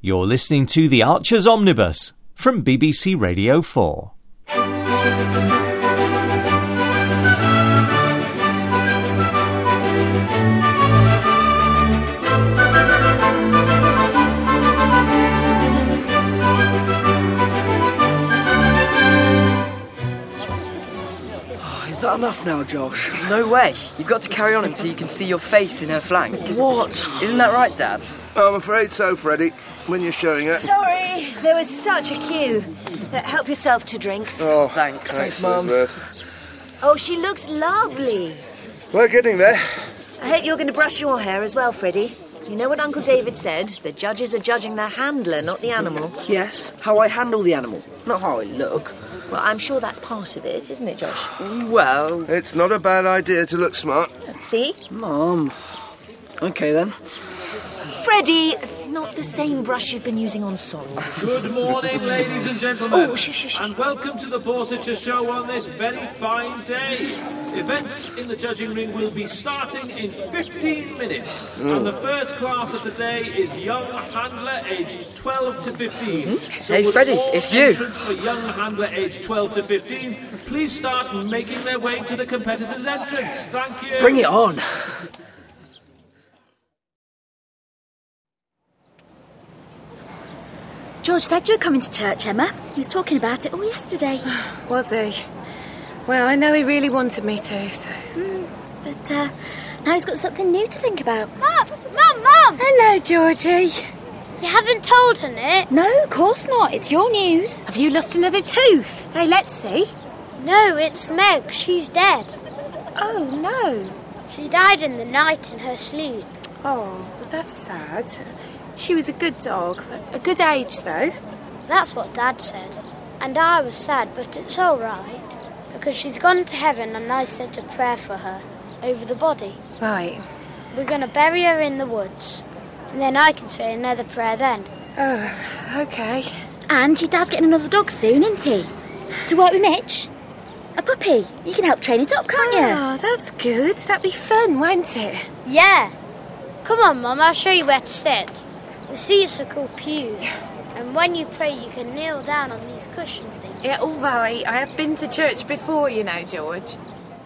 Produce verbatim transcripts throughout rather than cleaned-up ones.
You're listening to The Archers Omnibus from B B C Radio four. Is that enough now, Josh? No way. You've got to carry on until you can see your face in her flank. What? Isn't that right, Dad? I'm afraid so, Freddie, when you're showing it. Sorry, there was such a queue. Uh, help yourself to drinks. Oh, Thanks. Thanks, Mum. Elizabeth. Oh, she looks lovely. We're getting there. I hope you're going to brush your hair as well, Freddie. You know what Uncle David said? The judges are judging their handler, not the animal. Yes, how I handle the animal, not how I look. Well, I'm sure that's part of it, isn't it, Josh? Well, It's not a bad idea to look smart. See? Mum. Okay, then. Freddie, not the same brush you've been using on Sol. Good morning, ladies and gentlemen, Oh, shh, shh, shh. and welcome to the Borsetshire Show on this very fine day. Events in the judging ring will be starting in fifteen minutes, and the first class of the day is young handler aged twelve to fifteen. So Hey, would Freddie, all it's you. entrants for young handler aged twelve to fifteen please start making their way to the competitors' entrance. Thank you. Bring it on. George said you were coming to church, Emma. He was talking about it all yesterday. Was he? Well, I know he really wanted me to, so... Mm, but uh, now he's got something new to think about. Mum! Mum! Mum! Hello, Georgie. You haven't told her, Nick? No, of course not. It's your news. Have you lost another tooth? Hey, let's see. No, it's Meg. She's dead. Oh, no. She died in the night in her sleep. Oh, well, that's sad. She was a good dog. A good age, though. That's what Dad said. And I was sad, but it's all right. Because she's gone to heaven and I said a prayer for her over the body. Right. We're going to bury her in the woods. And then I can say another prayer then. Oh, okay. And your dad's getting another dog soon, isn't he? To work with Mitch? A puppy. You can help train it up, can't you? Oh, that's good. That'd be fun, won't it? Yeah. Come on, Mum, I'll show you where to sit. The seats are called pews. And when you pray, you can kneel down on these cushion things. Yeah, all right. I have been to church before, you know, George.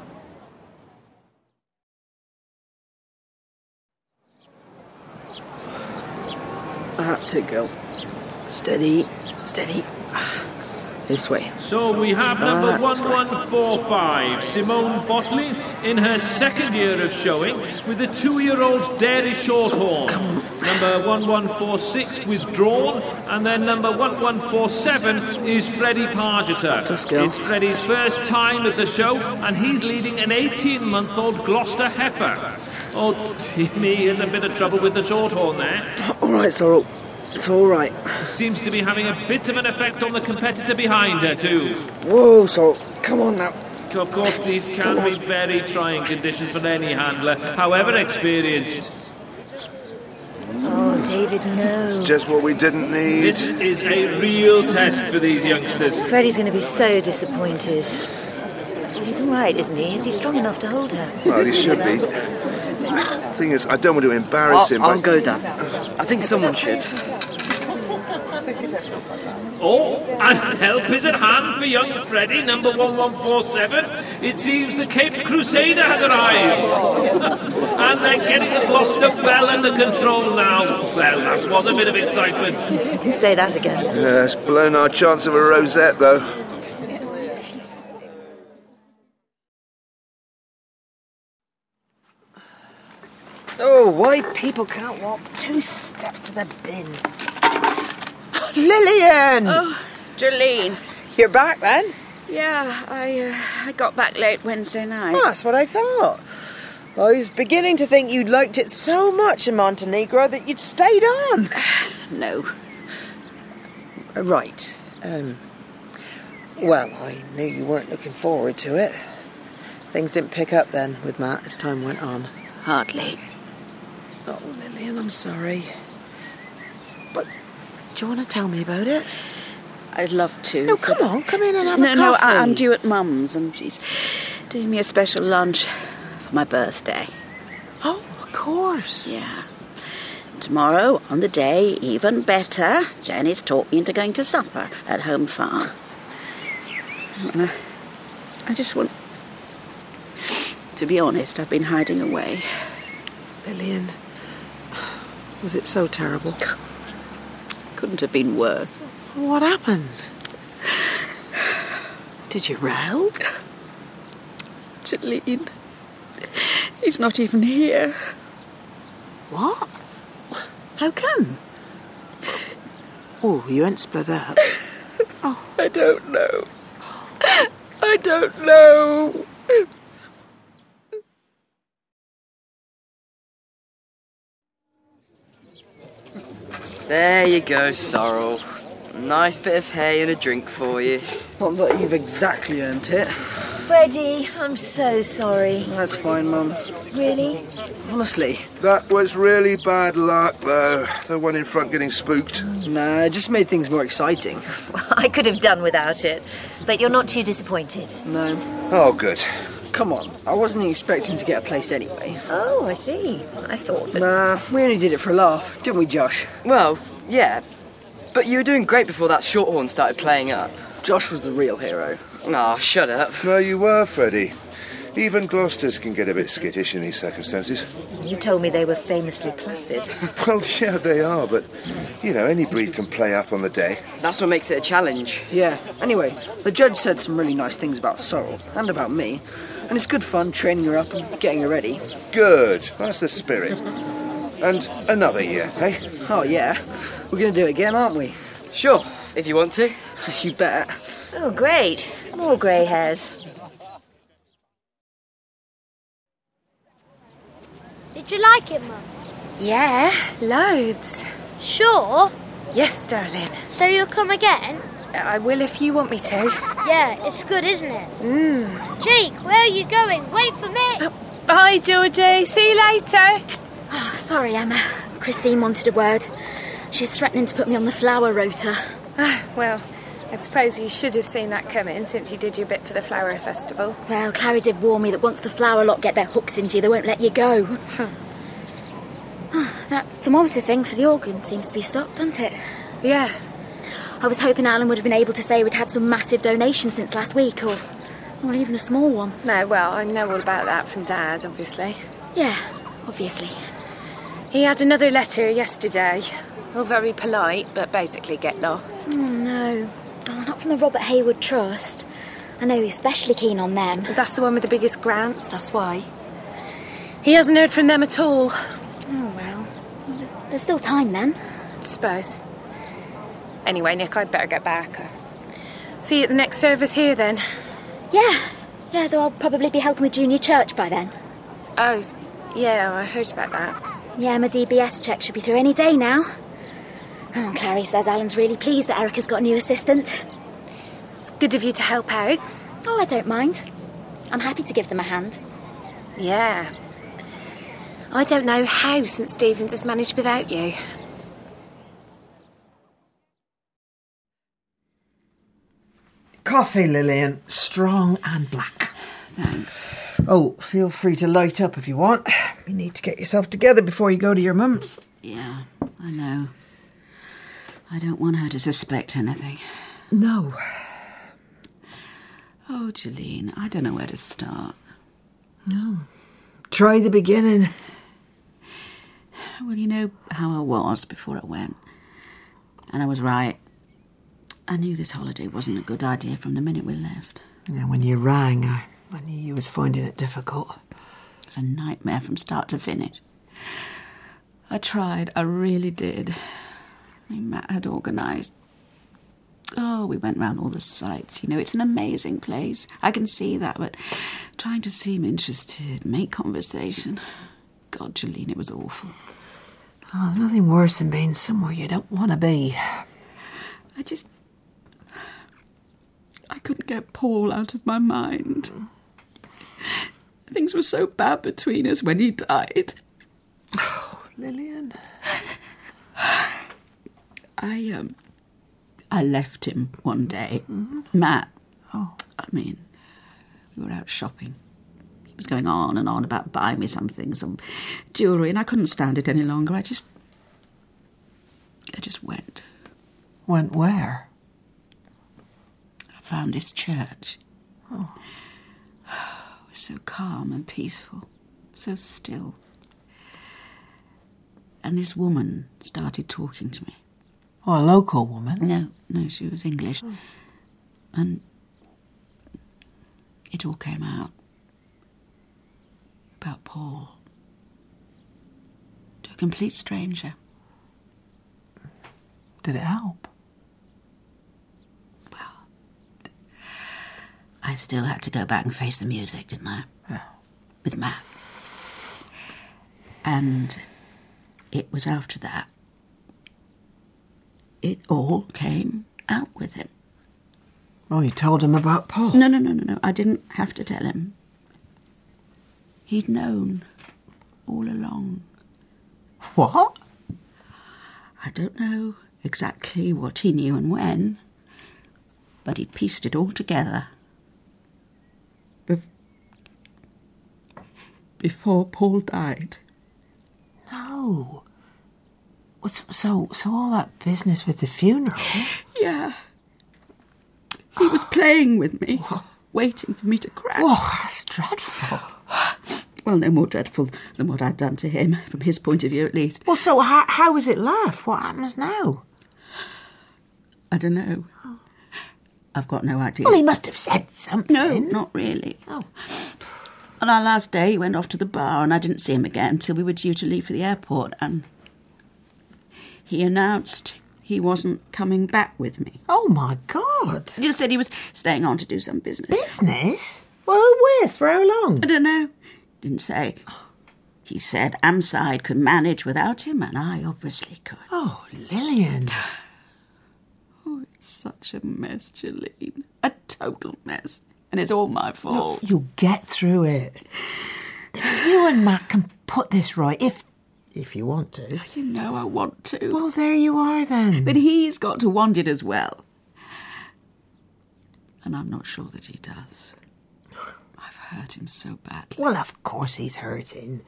That's it, girl. Steady, steady. This way. So we have number That's one one four five, Simone Botley, in her second year of showing, with the two-year-old Dairy Shorthorn. Number one one four six, Withdrawn, and then number one one four seven is Freddie Pargeter. That's us, girl. It's Freddie's first time at the show, and he's leading an eighteen-month-old Gloucester heifer. Oh, dear me, there's a bit of trouble with the Shorthorn there. All right, Sorrel. It's all right. Seems to be having a bit of an effect on the competitor behind her, too. Whoa, Sorrel. Come on now. Of course, these can be very trying conditions for any handler, however experienced. Oh, David, no. It's just what we didn't need. This is a real test for these youngsters. Freddie's going to be so disappointed. He's all right, isn't he? Is he strong enough to hold her? Well, he should be. The thing is, I don't want to embarrass him. I'll, I'll but- go, Dad. I think someone should. Oh, and help is at hand for young Freddie, number one one four seven. It seems the Caped Crusader has arrived. And they're getting the Gloucester well under control now. Well, that was a bit of excitement. You say that again. Yeah, it's blown our chance of a rosette, though. Oh, why people can't walk two steps to the bin. Lillian! Oh, Jolene. You're back then? Yeah, I uh, I got back late Wednesday night. Oh, that's what I thought. I was beginning to think you'd liked it so much in Montenegro that you'd stayed on. No. Right. Um, well, I knew you weren't looking forward to it. Things didn't pick up then with Matt as time went on. Hardly. Oh, Lillian, I'm sorry. But do you want to tell me about it? I'd love to. No, come on, come in and have no, a No, coffee. I, I'm due at Mum's and she's doing me a special lunch for my birthday. Oh, of course. Yeah. Tomorrow, on the day, even better, Jenny's talked me into going to supper at Home Farm. And I, I just want... To be honest, I've been hiding away. Lillian, was it so terrible? Couldn't have been worse. What happened? Did you row? Jolene, he's not even here. What? How come? Oh, you ain't split up. Oh. I don't know. I don't know. There you go, Sorrel. A nice bit of hay and a drink for you. Not that you've exactly earned it. Freddie, I'm so sorry. That's fine, Mum. Really? Honestly. That was really bad luck, though. The one in front getting spooked. Nah, it just made things more exciting. I could have done without it, but you're not too disappointed. No. Oh, good. Come on, I wasn't expecting to get a place anyway. Oh, I see. I thought that... Nah, we only did it for a laugh, didn't we, Josh? Well, yeah. But you were doing great before that shorthorn started playing up. Josh was the real hero. Aw, oh, shut up. No, you were, Freddie. Even Gloucesters can get a bit skittish in these circumstances. You told me they were famously placid. Well, yeah, they are, but, you know, any breed can play up on the day. That's what makes it a challenge. Yeah. Anyway, the judge said some really nice things about Sorrel, and about me, and it's good fun training her up and getting her ready. Good. That's the spirit. And another year, eh? Oh, yeah. We're going to do it again, aren't we? Sure, if you want to. You bet. Oh, great. More grey hairs. Did you like it, Mum? Yeah, loads. Sure? Yes, darling. So you'll come again? I will if you want me to. Yeah, it's good, isn't it? Mm. Jake, where are you going? Wait for me. Uh, bye, Georgie. See you later. Oh, sorry, Emma. Christine wanted a word. She's threatening to put me on the flower rota. Oh, well, I suppose you should have seen that coming since you did your bit for the flower festival. Well, Clary did warn me that once the flower lot get their hooks into you, they won't let you go. That thermometer thing for the organ seems to be stopped, doesn't it? Yeah. I was hoping Alan would have been able to say we'd had some massive donation since last week, or, or even a small one. No, well, I know all about that from Dad, obviously. Yeah, obviously. He had another letter yesterday. All very polite, but basically get lost. Oh, no. Oh, not from the Robert Hayward Trust. I know he's especially keen on them. That's the one with the biggest grants, that's why. He hasn't heard from them at all. Oh, well. There's still time, then. I suppose. Anyway, Nick, I'd better get back. See you at the next service here, then. Yeah. Yeah, though I'll probably be helping with junior church by then. Oh, yeah, I heard about that. Yeah, my D B S check should be through any day now. Oh, Clary says Alan's really pleased that Erica's got a new assistant. It's good of you to help out. Oh, I don't mind. I'm happy to give them a hand. Yeah. I don't know how St Stephen's has managed without you. Coffee, Lillian. Strong and black. Thanks. Oh, feel free to light up if you want. You need to get yourself together before you go to your mum's. Yeah, I know. I don't want her to suspect anything. No. Oh, Jolene, I don't know where to start. No. Try the beginning. Well, you know how I was before I went. And I was right. I knew this holiday wasn't a good idea from the minute we left. Yeah, when you rang, I, I knew you was finding it difficult. It was a nightmare from start to finish. I tried, I really did. I mean, Matt had organised. Oh, we went round all the sites. You know, it's an amazing place. I can see that, but trying to seem interested, make conversation. God, Jolene, it was awful. Oh, there's nothing worse than being somewhere you don't want to be. I just... I couldn't get Paul out of my mind. Things were so bad between us when he died. Oh, Lillian. I, um... I left him one day. Mm-hmm. Matt. Oh. I mean, we were out shopping. He was going on and on about buying me something, some jewellery, and I couldn't stand it any longer. I just... I just went. Went where? I found his church. Oh. It was so calm and peaceful, so still. And this woman started talking to me. Oh, a local woman? No, no, she was English. Oh. And it all came out about Paul. To a complete stranger. Did it help? Well, I still had to go back and face the music, didn't I? Yeah. With Matt. And it was after that it all came out with him. Oh, you told him about Paul? No, no, no, no, no. I didn't have to tell him. He'd known all along. What? I don't know exactly what he knew and when, but he'd pieced it all together. Bef- before Paul died. No. So, so all that business with the funeral? Yeah. He was playing with me, waiting for me to crack. Oh, that's dreadful. Well, no more dreadful than what I'd done to him, from his point of view at least. Well, so how, how was it left? What happens now? I don't know. I've got no idea. Well, he must have said something. No, not really. Oh. On our last day, he went off to the bar, and I didn't see him again until we were due to leave for the airport, and he announced he wasn't coming back with me. Oh, my God. He just said he was staying on to do some business. Business? Well, who with? For how long? I don't know. Didn't say. He said Amside could manage without him, and I obviously could. Oh, Lillian. Oh, it's such a mess, Jolene. A total mess. And it's all my fault. No, you'll get through it. You and Matt can put this right, if if you want to. You know I want to. Well, there you are, then. But he's got to want it as well. And I'm not sure that he does. I've hurt him so badly. Well, of course he's hurting.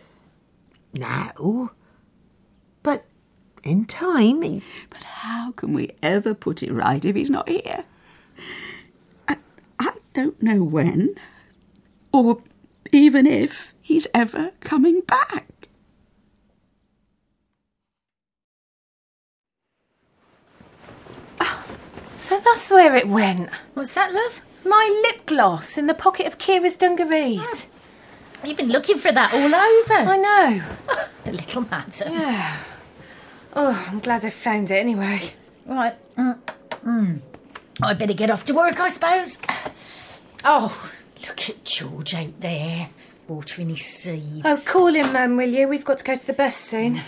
Now. But in time... He... But how can we ever put it right if he's not here? I, I don't know when, or even if he's ever coming back. So that's where it went. What's that, love? My lip gloss in the pocket of Kira's dungarees. Oh. You've been looking for that all over. I know. A little matter. Yeah. Oh, I'm glad I found it anyway. Right. Mm. Mm. I'd better get off to work, I suppose. Oh, look at George out there, watering his seeds. Oh, call him, Mum, will you? We've got to go to the bus soon.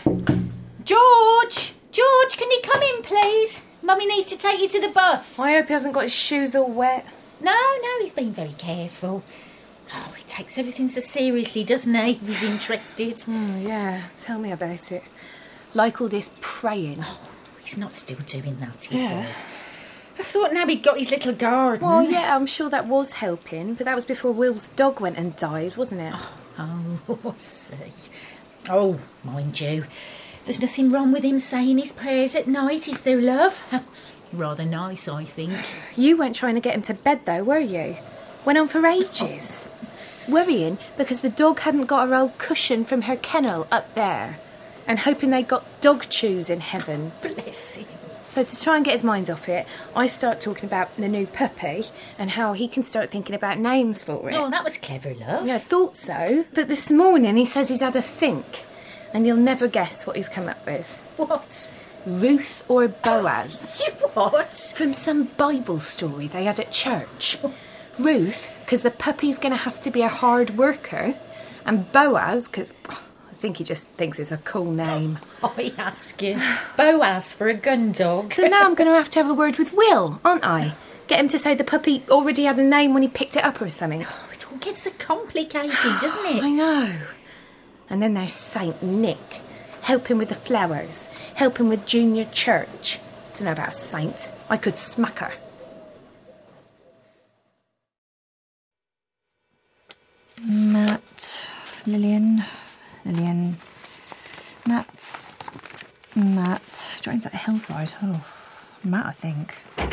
George! George, can you come in, please? Mummy needs to take you to the bus. I hope he hasn't got his shoes all wet. No, no, he's been very careful. Oh, he takes everything so seriously, doesn't he, if he's interested? Oh, yeah, tell me about it. Like all this praying. Oh, he's not still doing that, he Yeah. said. I thought now he'd got his little garden. Well, yeah, I'm sure that was helping, but that was before Will's dog went and died, wasn't it? Oh, I see. Oh, mind you, there's nothing wrong with him saying his prayers at night, is there, love? Rather nice, I think. You weren't trying to get him to bed, though, were you? Went on for ages. Worrying because the dog hadn't got her old cushion from her kennel up there, and hoping they got dog chews in heaven. Bless him. So to try and get his mind off it, I start talking about the new puppy and how he can start thinking about names for it. Oh, that was clever, love. Yeah, I thought so. But this morning he says he's had a think, and you'll never guess what he's come up with. What? Ruth or Boaz. You what? From some Bible story they had at church. Ruth, because the puppy's going to have to be a hard worker, and Boaz, because... I think he just thinks it's a cool name. I ask you. Boaz for a gun dog. So now I'm going to have to have a word with Will, aren't I? Get him to say the puppy already had a name when he picked it up or something. Oh, it all gets so complicated, doesn't it? I know. And then there's Saint Nick, helping with the flowers, helping with junior church. Don't know about a saint. I could smack her. Matt, Lillian... Lillian, Matt, Matt. Joins at Hillside. Oh, Matt, I think.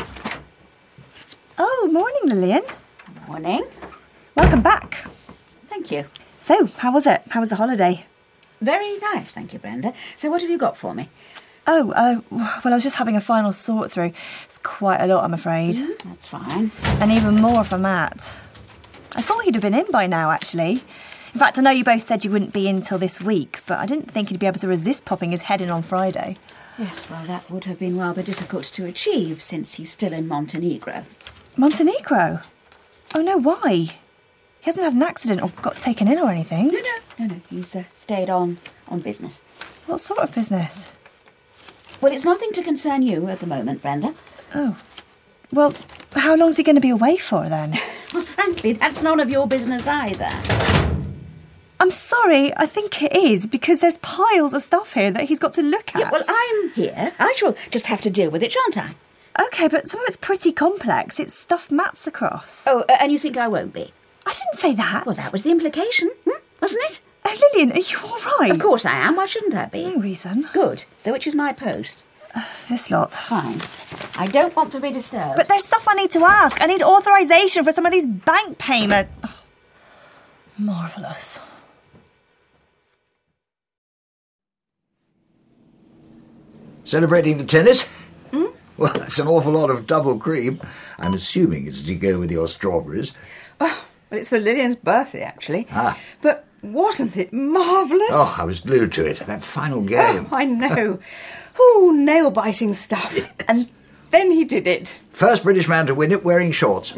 Oh, morning, Lillian. Morning. Welcome back. Thank you. So, how was it? How was the holiday? Very nice, thank you, Brenda. So what have you got for me? Oh, uh, well, I was just having a final sort through. It's quite a lot, I'm afraid. Mm, that's fine. And even more for Matt. I thought he'd have been in by now, actually. In fact, I know you both said you wouldn't be in till this week, but I didn't think he'd be able to resist popping his head in on Friday. Yes, well, that would have been rather difficult to achieve since he's still in Montenegro. Montenegro? Oh, no, why? He hasn't had an accident or got taken in or anything. No, no, no, no. He's uh, stayed on on business. What sort of business? Well, it's nothing to concern you at the moment, Brenda. Oh. Well, how long's he going to be away for, then? Well, frankly, that's none of your business either. I'm sorry, I think it is, because there's piles of stuff here that he's got to look at. Yeah, well, I'm here. I shall just have to deal with it, shan't I? OK, but some of it's pretty complex. It's stuff Matt's across. Oh, uh, and you think I won't be? I didn't say that. Well, that was the implication, hmm? wasn't it? Oh, Lillian, are you all right? Of course I am. Why shouldn't I be? No reason. Good. So which is my post? Uh, this lot. Fine. I don't want to be disturbed. But there's stuff I need to ask. I need authorisation for some of these bank payments. Oh, marvellous. Celebrating the tennis? Hmm? Well, that's an awful lot of double cream. I'm assuming it's to go with your strawberries. Oh, well, it's for Lillian's birthday, actually. Ah. But wasn't it marvellous? Oh, I was glued to it. That final game. Oh, I know. Oh, nail-biting stuff. Yes. And then he did it. First British man to win it wearing shorts.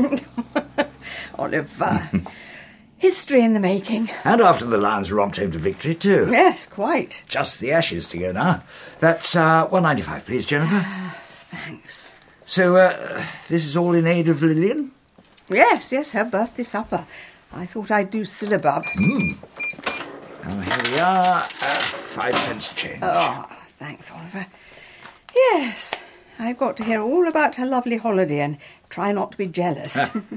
Oliver. History in the making. And after the Lions romped home to victory, too. Yes, quite. Just the Ashes to go now. That's uh, one ninety-five, please, Jennifer. Thanks. So, uh, this is all in aid of Lillian? Yes, yes, her birthday supper. I thought I'd do syllabub. Hmm. Now, here we are. Uh, five pence change. Oh, thanks, Oliver. Yes, I've got to hear all about her lovely holiday and try not to be jealous.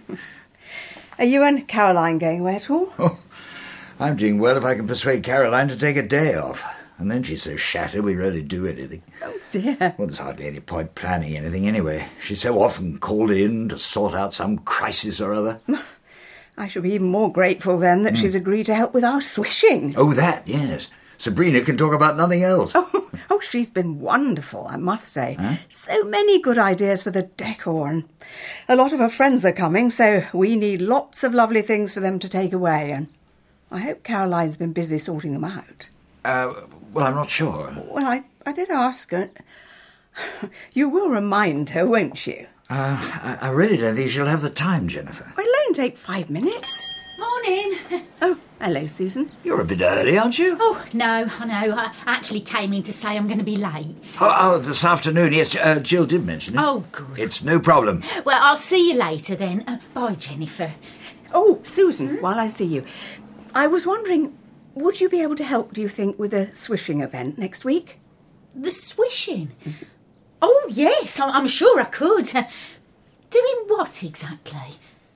Are you and Caroline going away at all? Oh, I'm doing well if I can persuade Caroline to take a day off. And then she's so shattered we rarely do anything. Oh, dear. Well, there's hardly any point planning anything anyway. She's so often called in to sort out some crisis or other. I shall be even more grateful then that mm. she's agreed to help with our swishing. Oh, that, yes. Sabrina can talk about nothing else. Oh, oh she's been wonderful, I must say. Huh? So many good ideas for the decor, and a lot of her friends are coming, so we need lots of lovely things for them to take away, and I hope Caroline's been busy sorting them out. Uh, well, I'm not sure. Well, I, I did ask her. You will remind her, won't you? Uh, I, I really don't think she'll have the time, Jennifer. Well, it'll only take five minutes. Morning. Oh, hello, Susan. You're a bit early, aren't you? Oh, no, I know. I actually came in to say I'm going to be late. Oh, oh this afternoon, yes. Uh, Jill did mention it. Oh, good. It's no problem. Well, I'll see you later then. Uh, bye, Jennifer. Oh, Susan, hmm? while I see you, I was wondering, would you be able to help, do you think, with a swishing event next week? The swishing? Mm-hmm. Oh, yes, I'm sure I could. Uh, doing what exactly?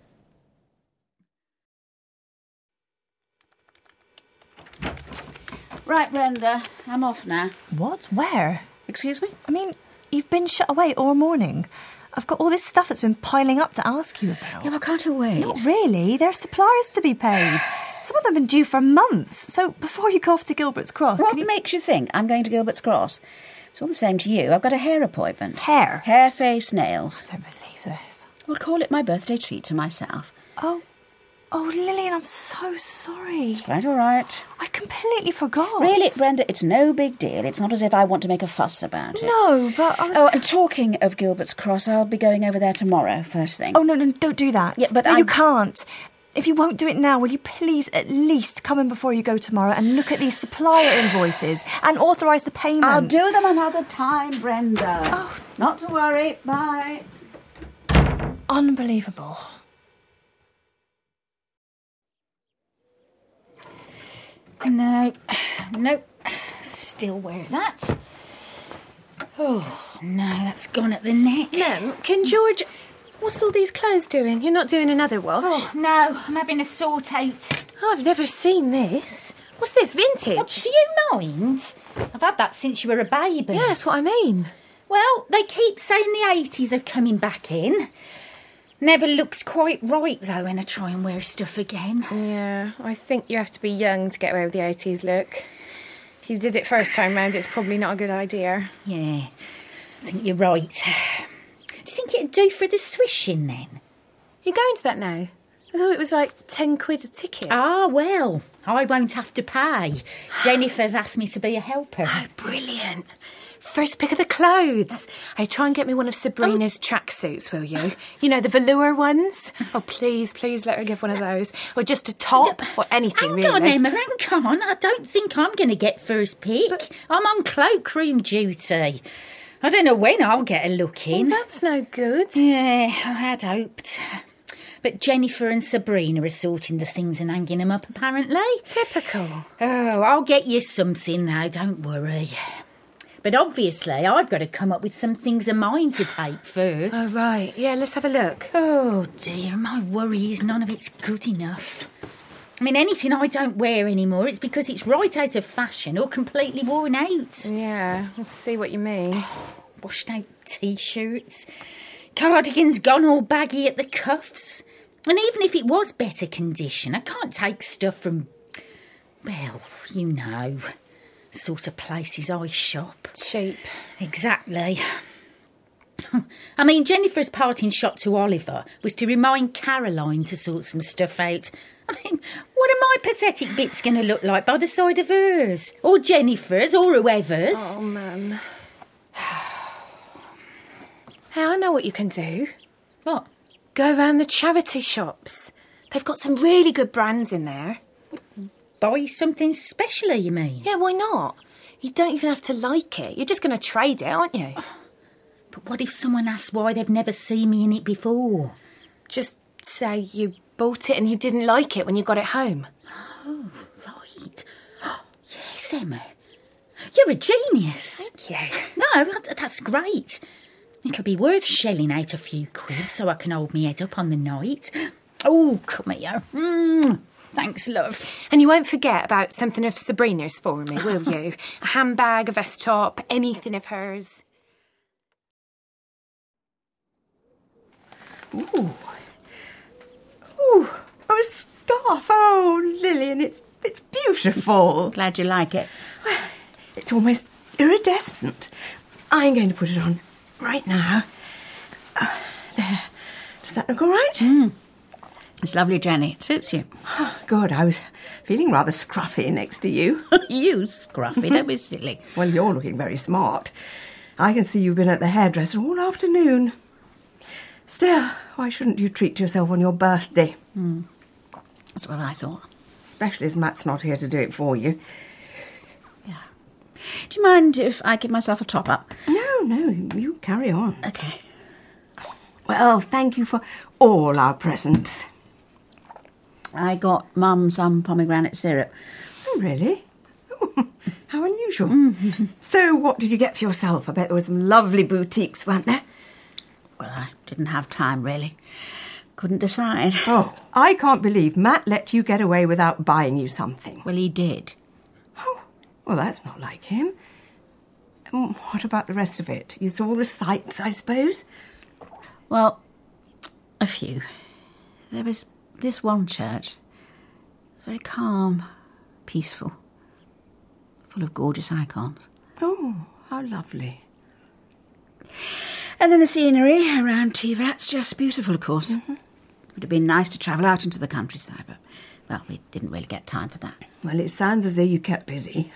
Right, Brenda, I'm off now. What? Where? Excuse me? I mean, you've been shut away all morning. I've got all this stuff that's been piling up to ask you about. Yeah, well, can't I wait? Not really. There are suppliers to be paid. Some of them have been due for months. So before you go off to Gilbert's Cross... What you... makes you think I'm going to Gilbert's Cross? It's all the same to you. I've got a hair appointment. Hair? Hair, face, nails. I don't believe this. We'll call it my birthday treat to myself. Oh... Oh, Lillian, I'm so sorry. It's quite all right. I completely forgot. Really, Brenda, it's no big deal. It's not as if I want to make a fuss about it. No, but I was... Oh, and talking of Gilbert's Cross, I'll be going over there tomorrow, first thing. Oh, no, no, don't do that. Yeah, but no, I'm... you can't. If you won't do it now, will you please at least come in before you go tomorrow and look at these supplier invoices and authorise the payment? I'll do them another time, Brenda. Oh. Not to worry. Bye. Unbelievable. No, no, still wear that. Oh, no, that's gone at the neck. Mem, can George... What's all these clothes doing? You're not doing another wash? Oh, no, I'm having a sort out. Oh, I've never seen this. What's this, vintage? What, do you mind? I've had that since you were a baby. Yeah, that's what I mean. Well, they keep saying the eighties are coming back in. Never looks quite right, though, when I try and wear stuff again. Yeah, I think you have to be young to get away with the eighties look. If you did it first time round, it's probably not a good idea. Yeah, I think you're right. Do you think it'd do for the swishing, then? You're going to that now? I thought it was like ten quid a ticket. Ah, well, I won't have to pay. Jennifer's asked me to be a helper. Oh, brilliant. First pick of the clothes. Hey, try and get me one of Sabrina's oh. tracksuits, will you? You know, the velour ones? Oh, please, please let her give one of those. Or just a top, or anything, hang really. Hang on, Emma, hang on. I don't think I'm going to get first pick. But I'm on cloakroom duty. I don't know when I'll get a look in. Well, that's no good. Yeah, I had hoped. But Jennifer and Sabrina are sorting the things and hanging them up, apparently. Typical. Oh, I'll get you something, though, don't worry. But obviously, I've got to come up with some things of mine to take first. Oh, right. Yeah, let's have a look. Oh, dear, my worry is none of it's good enough. I mean, anything I don't wear anymore, it's because it's right out of fashion or completely worn out. Yeah, I see what you mean. Washed out T-shirts, cardigans gone all baggy at the cuffs. And even if it was better condition, I can't take stuff from, well, you know, sort of places I shop. Cheap. Exactly. I mean, Jennifer's parting shot to Oliver was to remind Caroline to sort some stuff out. I mean, what are my pathetic bits going to look like by the side of hers? Or Jennifer's, or whoever's? Oh, man. Hey, I know what you can do. What? Go around the charity shops. They've got some really good brands in there. Buy something special, you mean? Yeah, why not? You don't even have to like it. You're just going to trade it, aren't you? But what if someone asks why they've never seen me in it before? Just say you bought it and you didn't like it when you got it home. Oh, right. Yes, Emma. You're a genius. Thank you. No, that's great. It'll be worth shelling out a few quid so I can hold my head up on the night. Oh, come here. Mm, thanks, love. And you won't forget about something of Sabrina's for me, will you? A handbag, a vest top, anything of hers. Ooh. Ooh. Oh, a scarf. Oh, Lillian, it's it's beautiful. Glad you like it. Well, it's almost iridescent. I'm going to put it on right now. Uh, there. Does that look all right? Mm. It's lovely, Jenny. It suits you. Oh, good. I was feeling rather scruffy next to you. You scruffy? Don't be silly. Well, you're looking very smart. I can see you've been at the hairdresser all afternoon. Still, why shouldn't you treat yourself on your birthday? Mm. That's what I thought. Especially as Matt's not here to do it for you. Yeah. Do you mind if I give myself a top-up? No, no, you carry on. OK. Well, thank you for all our presents. I got Mum some pomegranate syrup. Oh, really? Oh, how unusual. Mm. So what did you get for yourself? I bet there were some lovely boutiques, weren't there? Well, I didn't have time, really. Couldn't decide. Oh, I can't believe Matt let you get away without buying you something. Well, he did. Oh, well, that's not like him. And what about the rest of it? You saw the sights, I suppose? Well, a few. There was this one church. Very calm, peaceful, full of gorgeous icons. Oh, how lovely. And then the scenery around Tivat's just beautiful, of course. Mm-hmm. It would have been nice to travel out into the countryside, but, well, we didn't really get time for that. Well, it sounds as though you kept busy.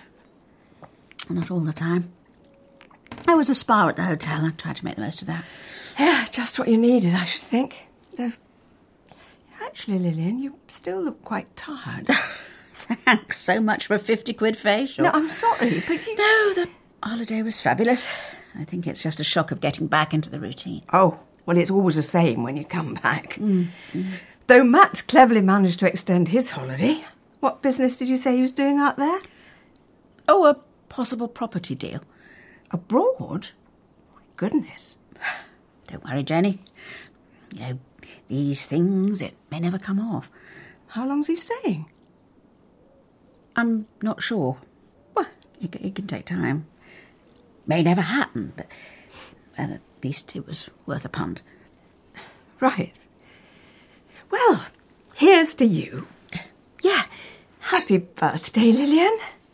Not all the time. There was a spa at the hotel. I tried to make the most of that. Yeah, just what you needed, I should think. Though, actually, Lillian, you still look quite tired. Thanks so much for a fifty quid facial. No, I'm sorry, but you... No, the holiday was fabulous. I think it's just a shock of getting back into the routine. Oh, well, it's always the same when you come back. Mm. Mm. Though Matt cleverly managed to extend his holiday. What business did you say he was doing out there? Oh, a possible property deal. Abroad? My goodness. Don't worry, Jenny. You know, these things, it may never come off. How long's he staying? I'm not sure. Well, it, it can take time. May never happen, but well, at least it was worth a punt. Right. Well, here's to you. Yeah. Happy birthday, Lillian.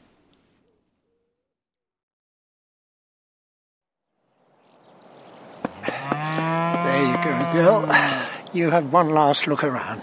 There you go, girl. You have one last look around.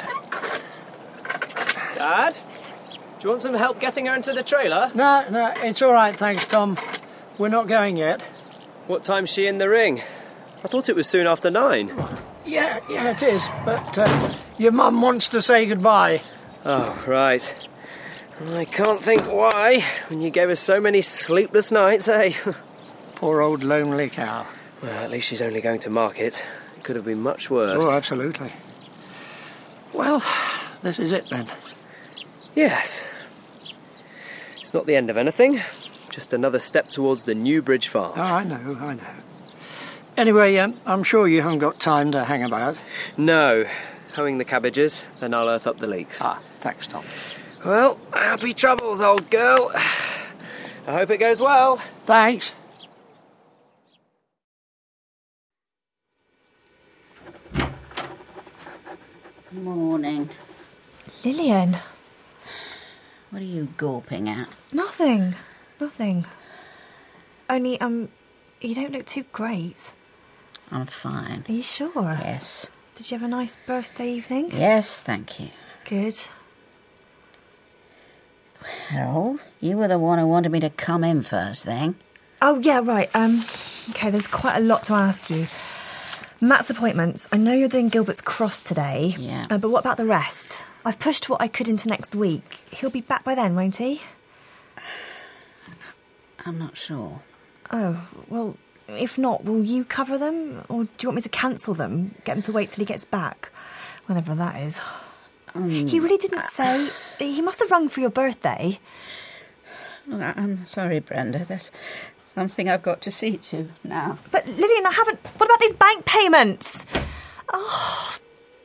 Dad? Do you want some help getting her into the trailer? No, no, it's all right, thanks, Tom. We're not going yet. What time's she in the ring? I thought it was soon after nine. Yeah, yeah, it is, but uh, your mum wants to say goodbye. Oh, right. I can't think why, when you gave us so many sleepless nights, eh? Poor old lonely cow. Well, at least she's only going to market. It could have been much worse. Oh, absolutely. Well, this is it then. Yes. It's not the end of anything. Just another step towards the new Bridge Farm. Oh, I know, I know. Anyway, um, I'm sure you haven't got time to hang about. No. Hoeing the cabbages, then I'll earth up the leeks. Ah, thanks, Tom. Well, happy travels, old girl. I hope it goes well. Thanks. Morning. Lillian. What are you gawping at? Nothing. Nothing. Only, um, you don't look too great. I'm fine. Are you sure? Yes. Did you have a nice birthday evening? Yes, thank you. Good. Well, you were the one who wanted me to come in first thing. Oh, yeah, right. Um, okay, there's quite a lot to ask you. Matt's appointments. I know you're doing Gilbert's Cross today. Yeah. Uh, but what about the rest? I've pushed what I could into next week. He'll be back by then, won't he? I'm not sure. Oh, well, if not, will you cover them? Or do you want me to cancel them? Get him to wait till he gets back? Whenever that is. Um, he really didn't say. He must have rung for your birthday. I'm sorry, Brenda. There's something I've got to see to now. But, Lillian, I haven't... What about these bank payments? Oh.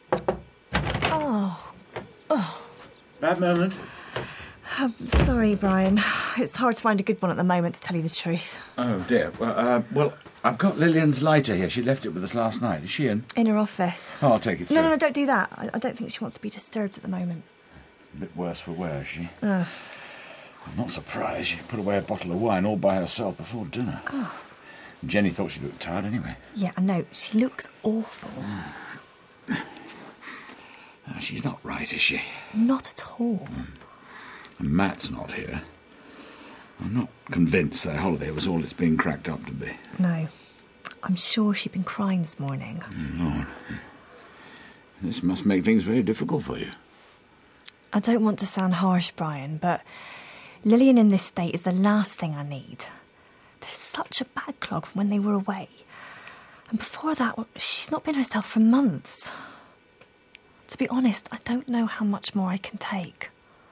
Oh. Oh. Bad moment. I'm sorry, Brian. It's hard to find a good one at the moment, to tell you the truth. Oh, dear. Well, uh, well, I've got Lillian's lighter here. She left it with us last night. Is she in? In her office. Oh, I'll take it through. No, no, no, don't do that. I, I don't think she wants to be disturbed at the moment. A bit worse for wear, is she? Uh. I'm not surprised. She put away a bottle of wine all by herself before dinner. Oh. Jenny thought she looked tired anyway. Yeah, I know. She looks awful. Uh, she's not right, is she? Not at all. Mm. And Matt's not here. I'm not convinced their holiday was all it's been cracked up to be. No. I'm sure she'd been crying this morning. Mm, Lord. This must make things very difficult for you. I don't want to sound harsh, Brian, but Lillian in this state is the last thing I need. There's such a backlog from when they were away. And before that, she's not been herself for months. To be honest, I don't know how much more I can take.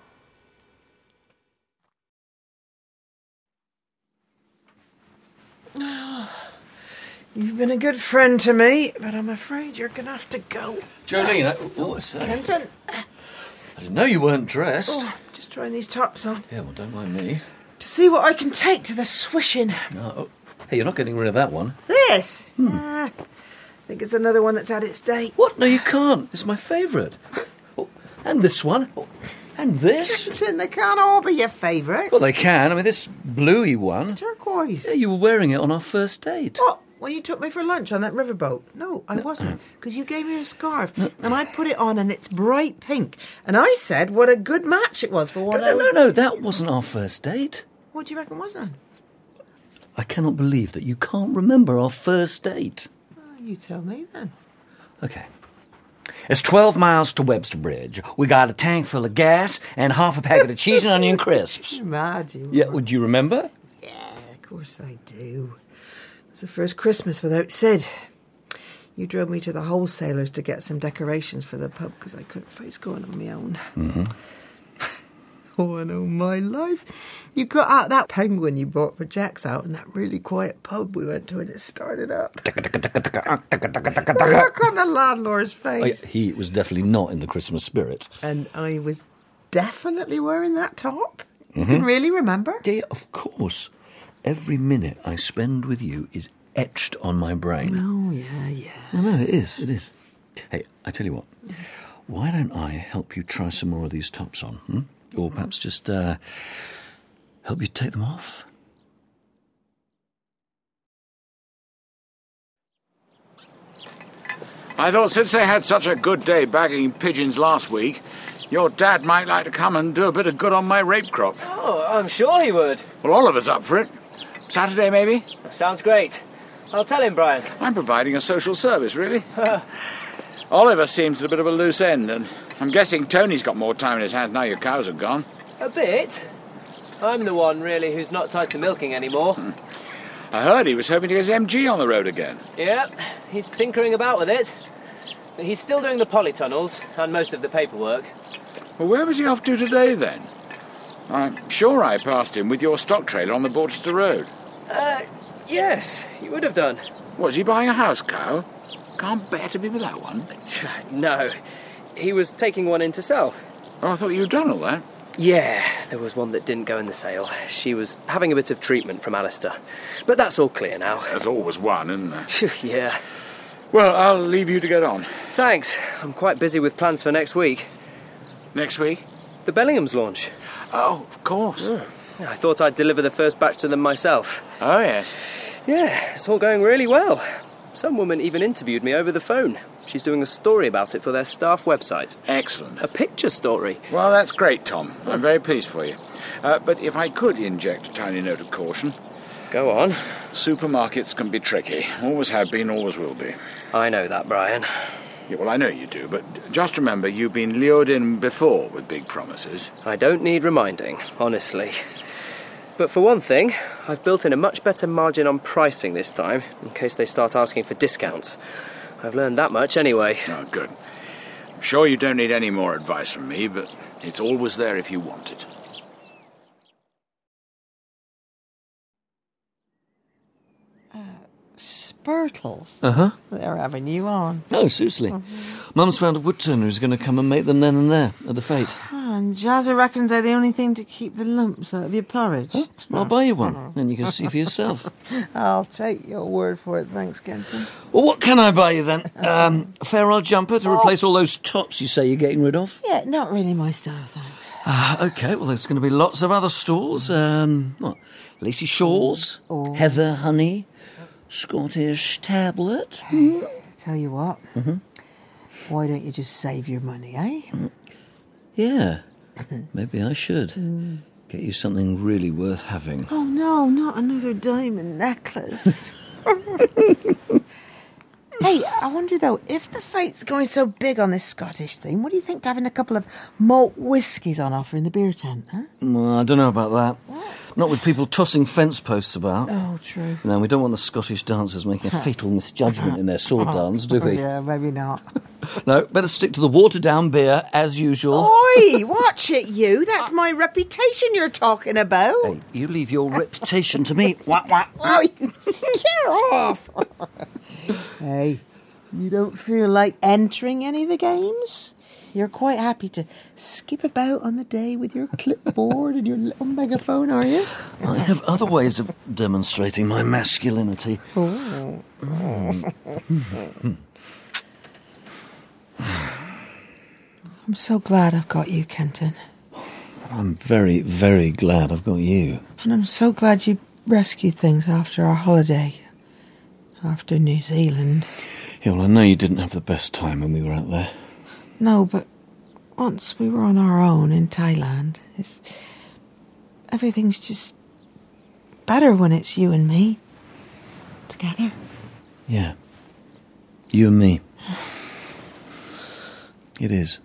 You've been a good friend to me, but I'm afraid you're going to have to go. Jolene, I, oh, I say. Kenton. I didn't know you weren't dressed. Oh, just trying these tops on. Yeah, well, don't mind me. To see what I can take to the swishing. No, oh, hey, you're not getting rid of that one. This? Hmm. Uh, I think it's another one that's had its day. What? No, you can't. It's my favourite. Oh, and this one. Oh, and this. Kenton, they can't all be your favourites. Well, they can. I mean, this bluey one. It's turquoise. Yeah, you were wearing it on our first date. What? When you took me for lunch on that riverboat? No, I wasn't, because you gave me a scarf, and I put it on, and it's bright pink. And I said what a good match it was for what No, I no, was... no, no, that wasn't our first date. What do you reckon was then? I cannot believe that you can't remember our first date. Oh, you tell me then. Okay. It's twelve miles to Webster Bridge. We got a tank full of gas and half a packet of cheese and onion crisps. You're mad, you Yeah, are. would you remember? Yeah, of course I do. It was the first Christmas without Sid. You drove me to the wholesalers to get some decorations for the pub because I couldn't face going on my own. Mm-hmm. Oh, I know my life. You cut out that penguin you bought for Jack's out in that really quiet pub we went to and it started up. Look on the landlord's face. Oh, yeah, he was definitely not in the Christmas spirit. And I was definitely wearing that top. Mm-hmm. You can really remember? Yeah, of course. Every minute I spend with you is etched on my brain. Oh, yeah, yeah. I know, it is, it is. Hey, I tell you what. Why don't I help you try some more of these tops on? Hmm? Or perhaps just uh, help you take them off? I thought since they had such a good day bagging pigeons last week, your dad might like to come and do a bit of good on my rape crop. Oh, I'm sure he would. Well, Oliver's up for it. Saturday, maybe? Sounds great. I'll tell him, Brian. I'm providing a social service, really. Oliver seems at a bit of a loose end, and I'm guessing Tony's got more time in his hands now your cows have gone. A bit. I'm the one, really, who's not tied to milking anymore. Hmm. I heard he was hoping to get his M G on the road again. Yeah, he's tinkering about with it. But he's still doing the polytunnels and most of the paperwork. Well, where was he off to today, then? I'm sure I passed him with your stock trailer on the Borchester Road. Uh, yes, you would have done. Was he buying a house cow? Can't bear to be without one. No, he was taking one in to sell. Oh, I thought you'd done all that. Yeah, there was one that didn't go in the sale. She was having a bit of treatment from Alistair. But that's all clear now. There's always one, isn't there? Yeah. Well, I'll leave you to get on. Thanks. I'm quite busy with plans for next week. Next week? The Bellingham's launch. Oh, of course. Oh. I thought I'd deliver the first batch to them myself. Oh, yes. Yeah, it's all going really well. Some woman even interviewed me over the phone. She's doing a story about it for their staff website. Excellent. A picture story. Well, that's great, Tom. I'm very pleased for you. Uh, but if I could inject a tiny note of caution... Go on. Supermarkets can be tricky. Always have been, always will be. I know that, Brian. Yeah, well, I know you do, but just remember you've been lured in before with big promises. I don't need reminding, honestly. But for one thing, I've built in a much better margin on pricing this time, in case they start asking for discounts. I've learned that much anyway. Oh, good. I'm sure you don't need any more advice from me, but it's always there if you want it. Spurtles? Uh-huh. They're having you on. Oh, seriously. Mm-hmm. Mum's found a woodturner who's going to come and make them then and there at the fete. Oh, and Jazza reckons they're the only thing to keep the lumps out of your porridge. Huh? Well, I'll buy you one, then you can see for yourself. I'll take your word for it, thanks, Kenton. Well, what can I buy you then? Um, a fair old jumper to replace all those tops you say you're getting rid of? Yeah, not really my style, thanks. Uh, OK, well, there's going to be lots of other stalls. Um, what? Lacy shawls, oh. heather honey, Scottish tablet. Hmm. Tell you what, mm-hmm. why don't you just save your money, eh? Yeah, maybe I should. Mm. Get you something really worth having. Oh, no, not another diamond necklace. Hey, I wonder, though, if the fate's going so big on this Scottish thing, what do you think to having a couple of malt whiskies on offer in the beer tent, huh? Well, I don't know about that. What? Not with people tossing fence posts about. Oh, true. No, we don't want the Scottish dancers making a fatal misjudgment in their sword dance, do we? Yeah, maybe not. No, better stick to the watered-down beer, as usual. Oi, watch it, you. That's my reputation you're talking about. Hey, you leave your reputation to me. Whack, whack. Oi, get off. Hey, you don't feel like entering any of the games? You're quite happy to skip about on the day with your clipboard and your little megaphone, are you? I have other ways of demonstrating my masculinity. Oh. I'm so glad I've got you, Kenton. I'm very, very glad I've got you. And I'm so glad you rescued things after our holiday. After New Zealand. Yeah, well, I know you didn't have the best time when we were out there. No, but once we were on our own in Thailand, it's, everything's just better when it's you and me together. Yeah. You and me. It is.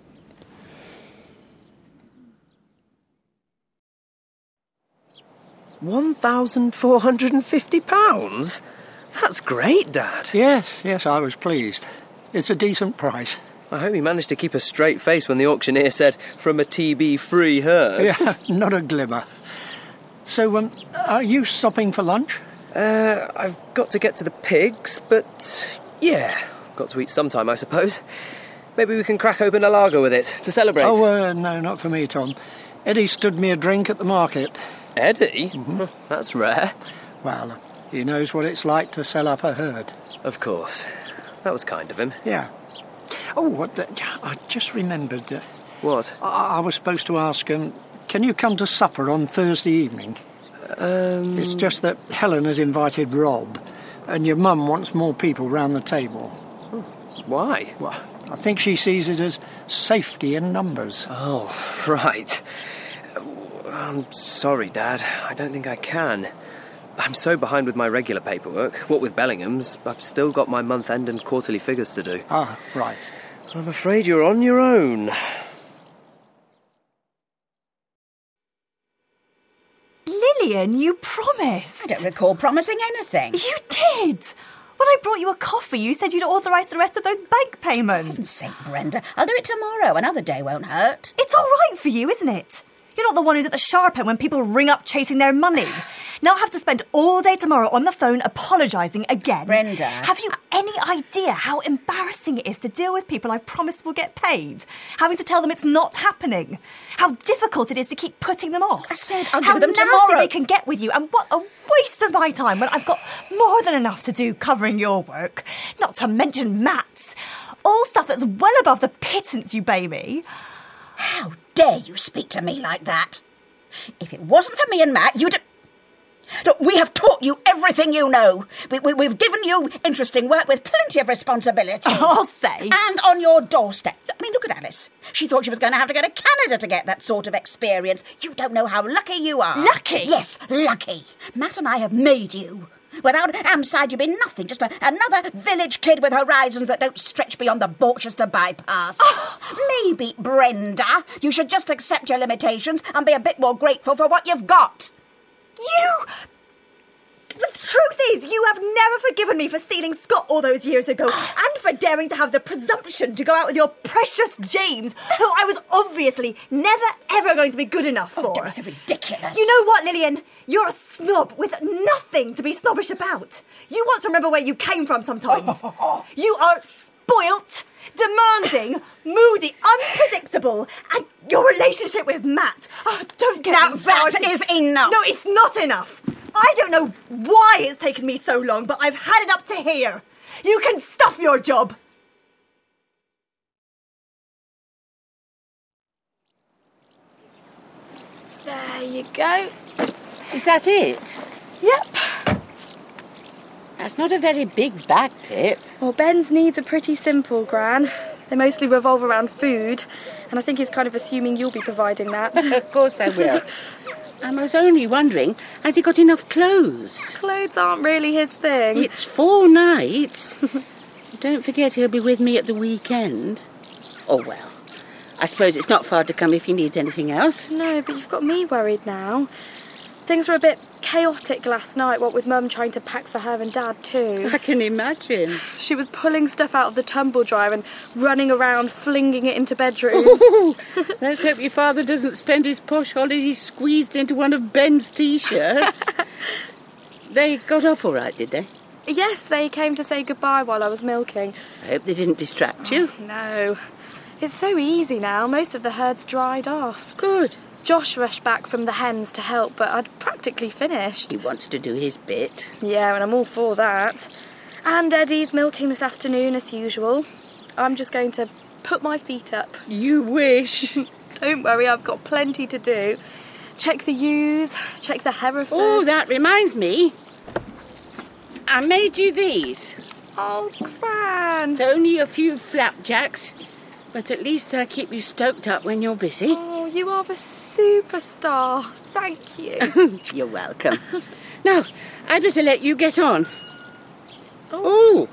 one thousand four hundred and fifty pounds? That's great, Dad. Yes, yes, I was pleased. It's a decent price. I hope you managed to keep a straight face when the auctioneer said, from a T B-free herd. Yeah, not a glimmer. So, um, are you stopping for lunch? Uh, I've got to get to the pigs, but yeah, I've got to eat sometime, I suppose. Maybe we can crack open a lager with it to celebrate. Oh, uh, no, not for me, Tom. Eddie stood me a drink at the market. Eddie? Mm-hmm. That's rare. Well, he knows what it's like to sell up a herd. Of course. That was kind of him. Yeah. Oh, what the, I just remembered. Uh, what? I, I was supposed to ask him, can you come to supper on Thursday evening? Um... It's just that Helen has invited Rob, and your mum wants more people round the table. Why? Well, I think she sees it as safety in numbers. Oh, right. I'm sorry, Dad. I don't think I can. I'm so behind with my regular paperwork. What with Bellingham's, I've still got my month-end and quarterly figures to do. Ah, right. I'm afraid you're on your own. Lillian, you promised. I don't recall promising anything. You did. When I brought you a coffee, you said you'd authorise the rest of those bank payments. For heaven's sake, Brenda. I'll do it tomorrow. Another day won't hurt. It's all right for you, isn't it? You're not the one who's at the sharp end when people ring up chasing their money. Now I have to spend all day tomorrow on the phone apologising again. Brenda. Have you any idea how embarrassing it is to deal with people I've promised will get paid? Having to tell them it's not happening. How difficult it is to keep putting them off. I said I'll how do them nasty tomorrow. they can get with you, and what a waste of my time when I've got more than enough to do covering your work. Not to mention Matt's. All stuff that's well above the pittance you pay me. How dare you speak to me like that? If it wasn't for me and Matt, you'd... Look, we have taught you everything you know. We, we, we've given you interesting work with plenty of responsibility. I'll say. And on your doorstep. I mean, look at Alice. She thought she was going to have to go to Canada to get that sort of experience. You don't know how lucky you are. Lucky? Yes, lucky. Matt and I have made you. Without Amside, you'd be nothing, just a, another village kid with horizons that don't stretch beyond the Borchester bypass. Oh. Maybe, Brenda, you should just accept your limitations and be a bit more grateful for what you've got. You... The truth is, you have never forgiven me for stealing Scott all those years ago and for daring to have the presumption to go out with your precious James, who I was obviously never, ever going to be good enough for. Oh, that was so ridiculous. You know what, Lillian? You're a snob with nothing to be snobbish about. You want to remember where you came from sometimes. You are spoilt, demanding, moody, unpredictable, and your relationship with Matt. Oh, don't get Now me that started. is enough. No, it's not enough. I don't know why it's taken me so long, but I've had it up to here. You can stuff your job. There you go. Is that it? Yep. That's not a very big bag, Pip. Well, Ben's needs are pretty simple, Gran. They mostly revolve around food, and I think he's kind of assuming you'll be providing that. Of course I will. I was only wondering, has he got enough clothes? Clothes aren't really his thing. It's four nights. Don't forget he'll be with me at the weekend. Oh, well, I suppose it's not far to come if he needs anything else. No, but you've got me worried now. Things were a bit chaotic last night, what with Mum trying to pack for her and Dad too. I can imagine. She was pulling stuff out of the tumble dryer and running around, flinging it into bedrooms. Ooh, let's hope your father doesn't spend his posh holidays squeezed into one of Ben's T-shirts. They got off all right, did they? Yes, they came to say goodbye while I was milking. I hope they didn't distract you. Oh, no. It's so easy now. Most of the herd's dried off. Good. Josh rushed back from the hens to help, but I'd practically finished. He wants to do his bit. Yeah, and I'm all for that. And Eddie's milking this afternoon as usual. I'm just going to put my feet up. You wish. Don't worry, I've got plenty to do. Check the ewes, check the Hereford. Oh, that reminds me. I made you these. Oh, Gran. It's only a few flapjacks, but at least they'll keep you stoked up when you're busy. Oh, you are a superstar. Thank you. You're welcome. Now, I'd better let you get on. Oh.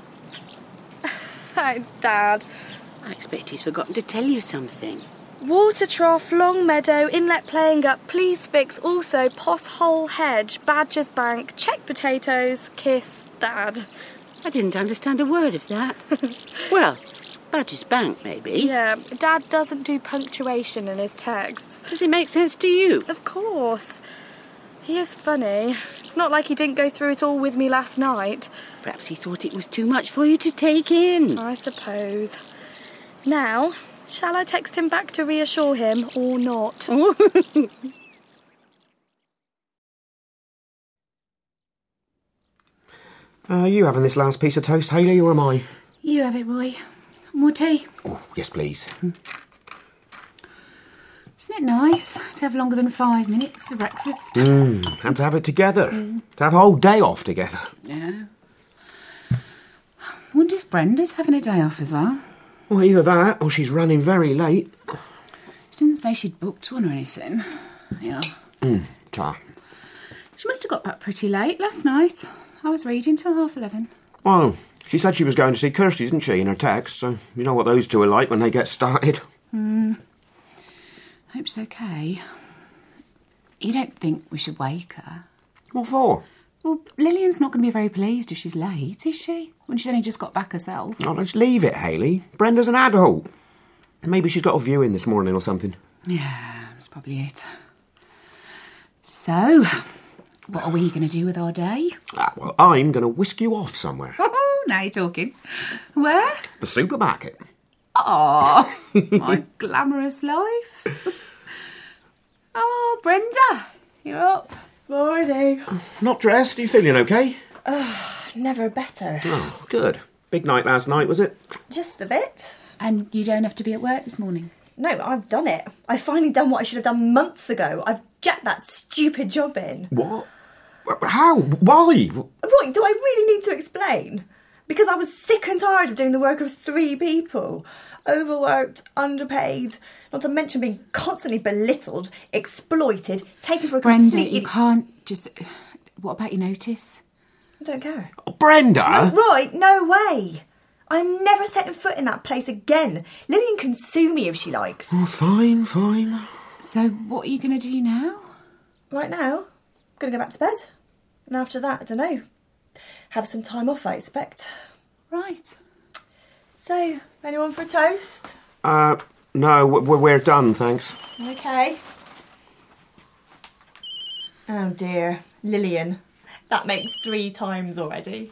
Thanks, Dad. I expect he's forgotten to tell you something. Water trough, long meadow, inlet playing up, please fix, also Poss Hole hedge, Badger's bank, check potatoes, kiss, Dad. I didn't understand a word of that. Well, Badger's bank, maybe. Yeah, Dad doesn't do punctuation in his texts. Does it make sense to you? Of course. He is funny. It's not like he didn't go through it all with me last night. Perhaps he thought it was too much for you to take in. I suppose. Now, Shall I text him back to reassure him or not? Are you having this last piece of toast, Hayley, or am I? You have it, Roy. More tea. Oh, yes, please. Isn't it nice to have longer than five minutes for breakfast? Mmm, and to have it together. Mm. To have a whole day off together. Yeah. Wonder if Brenda's having a day off as well. Well, either that, or she's running very late. She didn't say she'd booked one or anything. Yeah. Hmm, ta. She must have got back pretty late last night. I was reading till half eleven. Well, she said she was going to see Kirsty, didn't she, in her text, so you know what those two are like when they get started. Hmm. Hope she's okay. You don't think we should wake her? What for? Well, Lillian's not going to be very pleased if she's late, is she? When she's only just got back herself. Oh, let's leave it, Hayley. Brenda's an adult. Maybe she's got a viewing this morning or something. Yeah, that's probably it. So, what are we going to do with our day? Ah, well, I'm going to whisk you off somewhere. Oh, now you're talking. Where? The supermarket. Oh, my glamorous life. Oh, Brenda, you're up. Morning. Not dressed? Are you feeling okay? Oh, never better. Oh, good. Big night last night, was it? Just a bit. And you don't have to be at work this morning? No, I've done it. I've finally done what I should have done months ago. I've jacked that stupid job in. What? How? Why? Right, do I really need to explain? Because I was sick and tired of doing the work of three people. Overworked, underpaid, not to mention being constantly belittled, exploited, taken for a Brenda, completely... you can't just... What about your notice? I don't care. Oh, Brenda! No, right, no way. I'm never setting foot in that place again. Lillian can sue me if she likes. Oh, fine, fine. So what are you going to do now? Right now, I'm going to go back to bed. And after that, I don't know. Have some time off, I expect. Right. So, anyone for a toast? Uh, no, we're, we're done, thanks. Okay. Oh dear, Lillian. That makes three times already.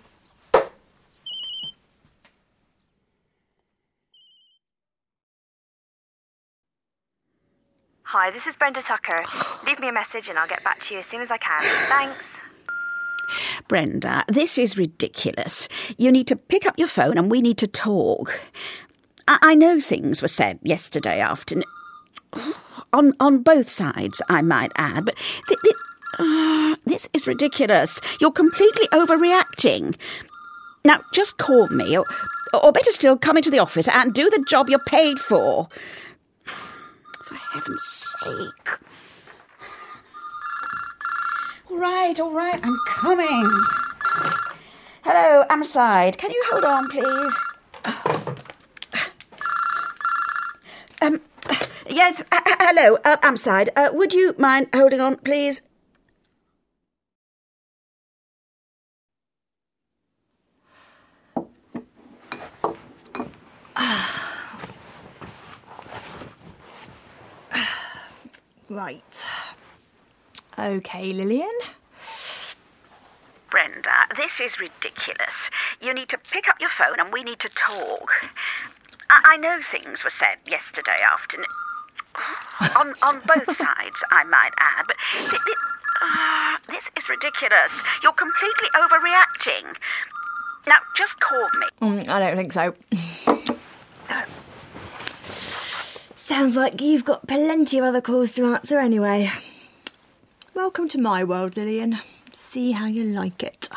Hi, this is Brenda Tucker. Leave me a message and I'll get back to you as soon as I can. Thanks. Brenda, this is ridiculous. You need to pick up your phone and we need to talk. I, I know things were said yesterday afternoon. On on both sides, I might add, but th- th- uh, this is ridiculous. You're completely overreacting. Now, just call me, or, or better still, come into the office and do the job you're paid for. For heaven's sake. All right, all right, I'm coming. Hello, Amside. Can you hold on, please? Um, yes, uh, hello, uh, Amside. Uh, would you mind holding on, please? Right. Okay, Lillian. Brenda, this is ridiculous. You need to pick up your phone and we need to talk. I, I know things were said yesterday afternoon. on, on both sides, I might add, but th- th- uh, this is ridiculous. You're completely overreacting. Now, just call me. Mm, I don't think so. Sounds like you've got plenty of other calls to answer anyway. Welcome to my world, Lillian. See how you like it.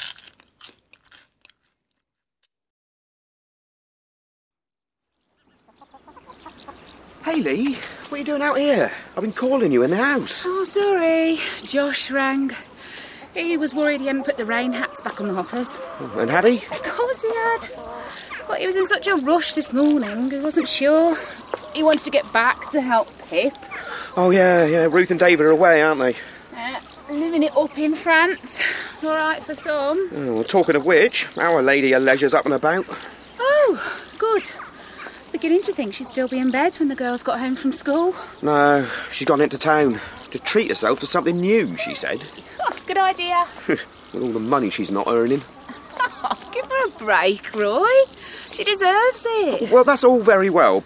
Hayley, what are you doing out here? I've been calling you in the house. Oh, sorry. Josh rang. He was worried he hadn't put the rain hats back on the hoppers. And had he? Of course he had. But he was in such a rush this morning, he wasn't sure. He wants to get back to help Pip. Oh, yeah, yeah. Ruth and David are away, aren't they? Uh, living it up in France. All right for some. Oh, well, talking of which, our lady of leisure's up and about. Oh, good. Beginning to think she'd still be in bed when the girls got home from school. No, she's gone into town to treat herself to something new, she said. Oh, good idea. With all the money she's not earning. Oh, give her a break, Roy. She deserves it. Well, that's all very well, but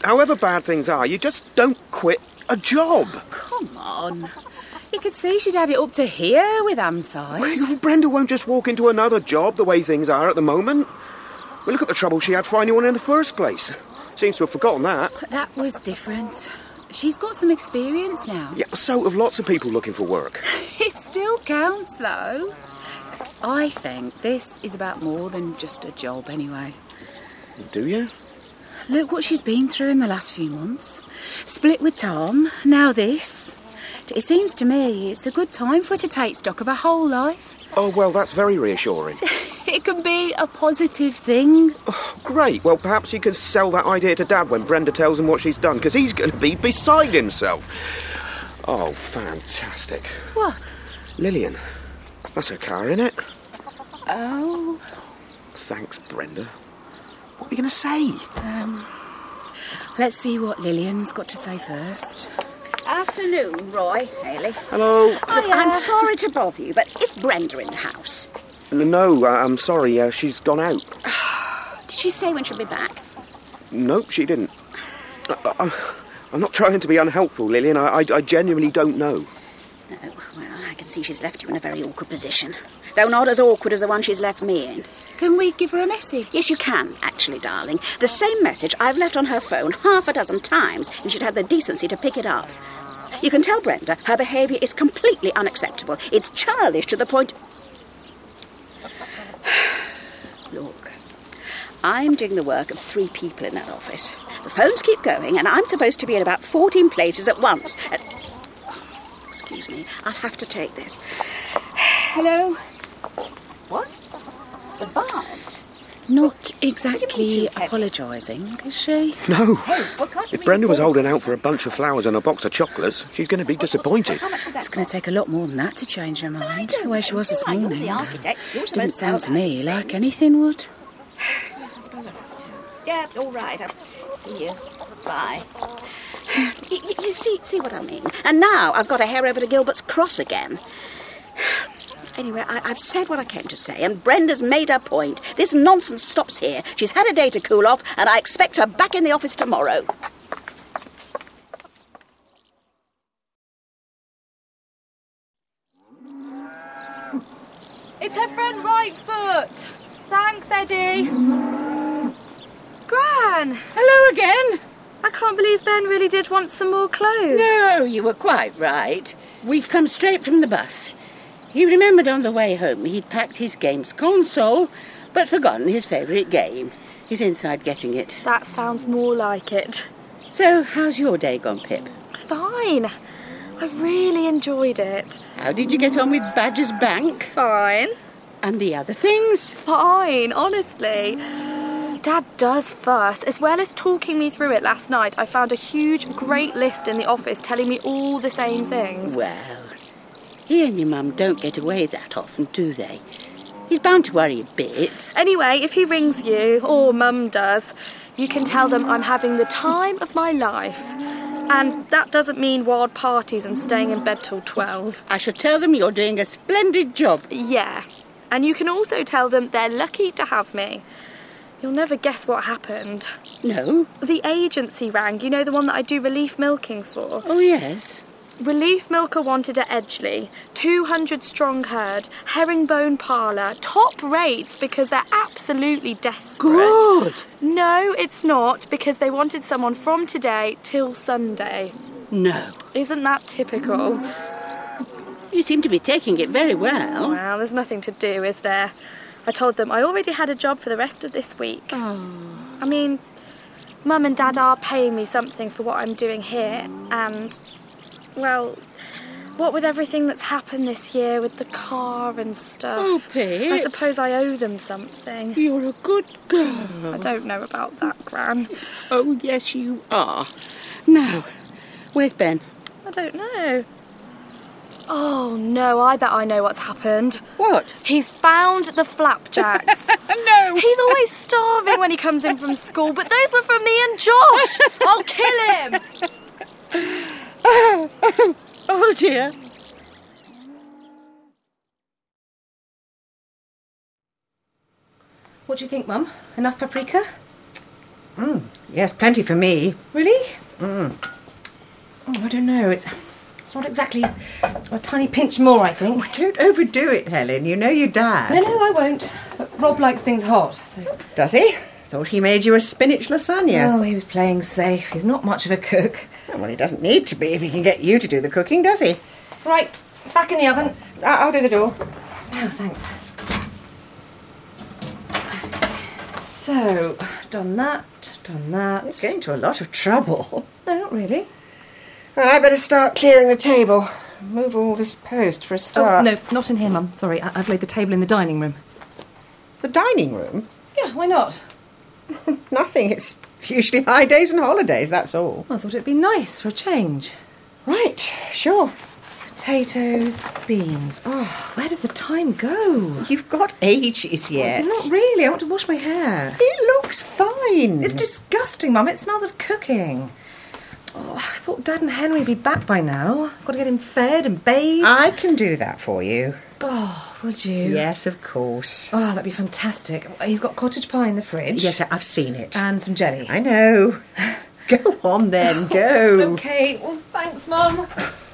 however bad things are, you just don't quit a job. Come on. You could see she'd had it up to here with Amside. Well, Brenda won't just walk into another job the way things are at the moment. Well, look at the trouble she had finding one in the first place. Seems to have forgotten that. That was different. She's got some experience now. Yeah, so have lots of people looking for work. It still counts, though. I think this is about more than just a job, anyway. Do you? Look what she's been through in the last few months. Split with Tom, now this. It seems to me it's a good time for her to take stock of her whole life. Oh, well, that's very reassuring. It can be a positive thing. Oh, great. Well, perhaps you can sell that idea to Dad when Brenda tells him what she's done, because he's going to be beside himself. Oh, fantastic. What? Lillian. That's her car, isn't it? Oh. Thanks, Brenda. What are you going to say? Um, let's see what Lillian's got to say first. Afternoon, Roy, Hayley. Hello. Look, I'm sorry to bother you, but is Brenda in the house? No, uh, I'm sorry. Uh, she's gone out. Did she say when she'll be back? Nope, she didn't. I, I, I'm not trying to be unhelpful, Lillian. I, I, I genuinely don't know. No, well, I can see she's left you in a very awkward position. Though not as awkward as the one she's left me in. Can we give her a message? Yes, you can, actually, darling. The same message I've left on her phone half a dozen times. You should have the decency to pick it up. You can tell Brenda her behaviour is completely unacceptable. It's childish to the point... Look, I'm doing the work of three people in that office. The phones keep going, and I'm supposed to be in about fourteen places at once. Uh, oh, excuse me, I'll have to take this. Hello? What? The baths? Not exactly apologising, is she? No. If Brenda was holding out for a bunch of flowers and a box of chocolates, she's going to be disappointed. It's going to take a lot more than that to change her mind. The way she was this morning didn't sound to me like anything would. Yes, I suppose I'll have to. Yeah, all right. I'll see you. Bye. You, you, you see, see what I mean? And now I've got to hair over to Gilbert's Cross again. Anyway, I, I've said what I came to say, and Brenda's made her point. This nonsense stops here. She's had a day to cool off, and I expect her back in the office tomorrow. It's her front right foot. Thanks, Eddie. Gran! Hello again. I can't believe Ben really did want some more clothes. No, you were quite right. We've come straight from the bus. He remembered on the way home he'd packed his games console, but forgotten his favourite game. He's inside getting it. That sounds more like it. So, how's your day gone, Pip? Fine. I really enjoyed it. How did you get on with Badger's Bank? Fine. And the other things? Fine, honestly. Dad does fuss. As well as talking me through it last night, I found a huge, great list in the office telling me all the same things. Well, he and your mum don't get away that often, do they? He's bound to worry a bit. Anyway, if he rings you, or Mum does, you can tell them I'm having the time of my life. And that doesn't mean wild parties and staying in bed till twelve. I shall tell them you're doing a splendid job. Yeah. And you can also tell them they're lucky to have me. You'll never guess what happened. No? The agency rang, you know, the one that I do relief milking for. Oh, yes. Relief milker wanted at Edgeley, two hundred strong herd, herringbone parlour, top rates because they're absolutely desperate. Good. No, it's not, because they wanted someone from today till Sunday. No. Isn't that typical? You seem to be taking it very well. Well, there's nothing to do, is there? I told them I already had a job for the rest of this week. Oh. I mean, Mum and Dad are paying me something for what I'm doing here, and... well, what with everything that's happened this year with the car and stuff... Oh, Pip. I suppose I owe them something. You're a good girl. I don't know about that, Gran. Oh, yes, you are. Now, where's Ben? I don't know. Oh, no, I bet I know what's happened. What? He's found the flapjacks. No. He's always starving when he comes in from school, but those were from me and Josh. I'll kill him. Oh, oh dear. What do you think, Mum? Enough paprika? Mm, yes, plenty for me. Really? Mm. Oh, I don't know. It's it's not exactly a tiny pinch more, I think. Oh, don't overdo it, Helen. You know your dad. No, no, I won't. But Rob likes things hot, so... Does he? Thought he made you a spinach lasagna. Oh, he was playing safe. He's not much of a cook. Well, he doesn't need to be if he can get you to do the cooking, does he? Right, back in the oven. I'll do the door. Oh, thanks. So, done that, done that. It's getting to a lot of trouble. No, not really. Well, I better start clearing the table. Move all this post for a start. Oh, no, not in here, Mum. Sorry, I- I've laid the table in the dining room. The dining room? Yeah, why not? Nothing. It's usually high days and holidays, that's all. I thought it'd be nice for a change. Right, sure. Potatoes, beans. Oh, where does the time go? You've got ages yet. Oh, not really. I want to wash my hair. It looks fine. It's disgusting, Mum. It smells of cooking. Oh, I thought Dad and Henry would be back by now. I've got to get him fed and bathed. I can do that for you. Oh, would you? Yes, of course. Oh, that'd be fantastic. He's got cottage pie in the fridge. Yes, I've seen it. And some jelly. I know. Go on then, go. OK, well, thanks, Mum.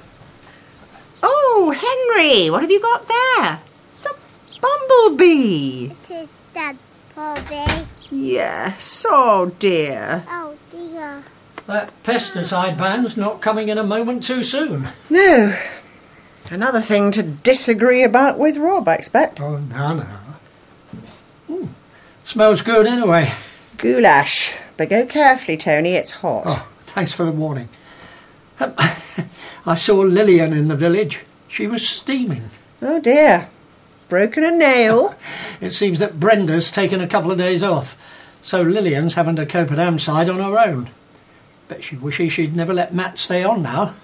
Oh, Henry, what have you got there? It's a bumblebee. It is Dad, Bobby. Yes, oh dear. Oh dear. That pesticide ban's not coming in a moment too soon. No. Another thing to disagree about with Rob, I expect. Oh, no, no. Mm. Smells good anyway. Goulash. But go carefully, Tony, it's hot. Oh, thanks for the warning. Um, I saw Lillian in the village. She was steaming. Oh dear. Broken a nail. It seems that Brenda's taken a couple of days off, so Lillian's having to cope at Amside on her own. Bet she wishes she'd never let Matt stay on now.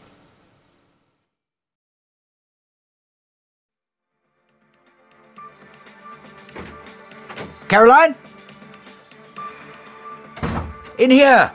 Caroline? In here.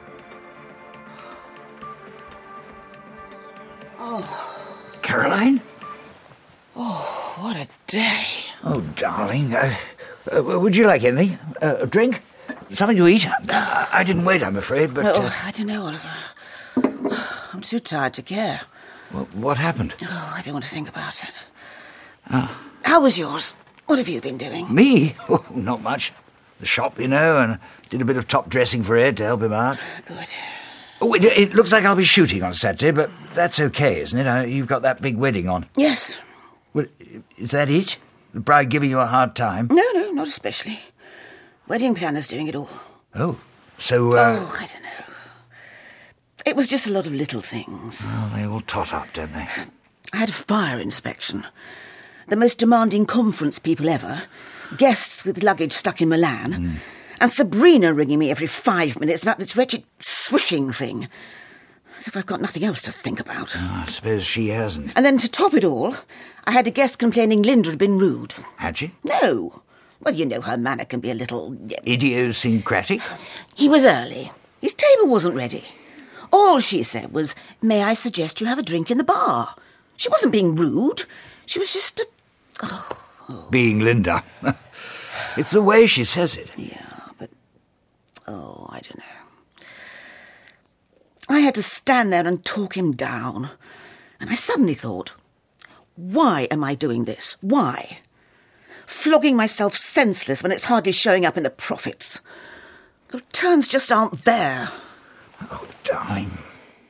Oh. Caroline? Oh, what a day. Oh, darling. Uh, uh, would you like anything? Uh, a drink? Something to eat? Uh, I didn't wait, I'm afraid, but... Oh, Uh, I don't know, Oliver. I'm too tired to care. well, what happened? Oh, I don't want to think about it. Ah. How was yours? What have you been doing? Me? Oh, not much. The shop, you know, and did a bit of top dressing for Ed to help him out. Good. Oh, it, it looks like I'll be shooting on Saturday, but that's okay, isn't it? Uh, you've got that big wedding on. Yes. Well, is that it? The bride giving you a hard time? No, no, not especially. Wedding planner's doing it all. Oh, so... Uh, Oh, I don't know. It was just a lot of little things. Oh, they all tot up, don't they? I had a fire inspection. The most demanding conference people ever. Guests with luggage stuck in Milan. Mm. And Sabrina ringing me every five minutes about this wretched swishing thing. As if I've got nothing else to think about. Oh, I suppose she hasn't. And then to top it all, I had a guest complaining Linda had been rude. Had she? No. Well, you know her manner can be a little... Idiosyncratic? He was early. His table wasn't ready. All she said was, may I suggest you have a drink in the bar? She wasn't being rude. She was just a... Oh. Being Linda. It's the way she says it. Yeah, but... Oh, I don't know. I had to stand there and talk him down. And I suddenly thought, why am I doing this? Why? Flogging myself senseless when it's hardly showing up in the profits. The returns just aren't there. Oh, darling.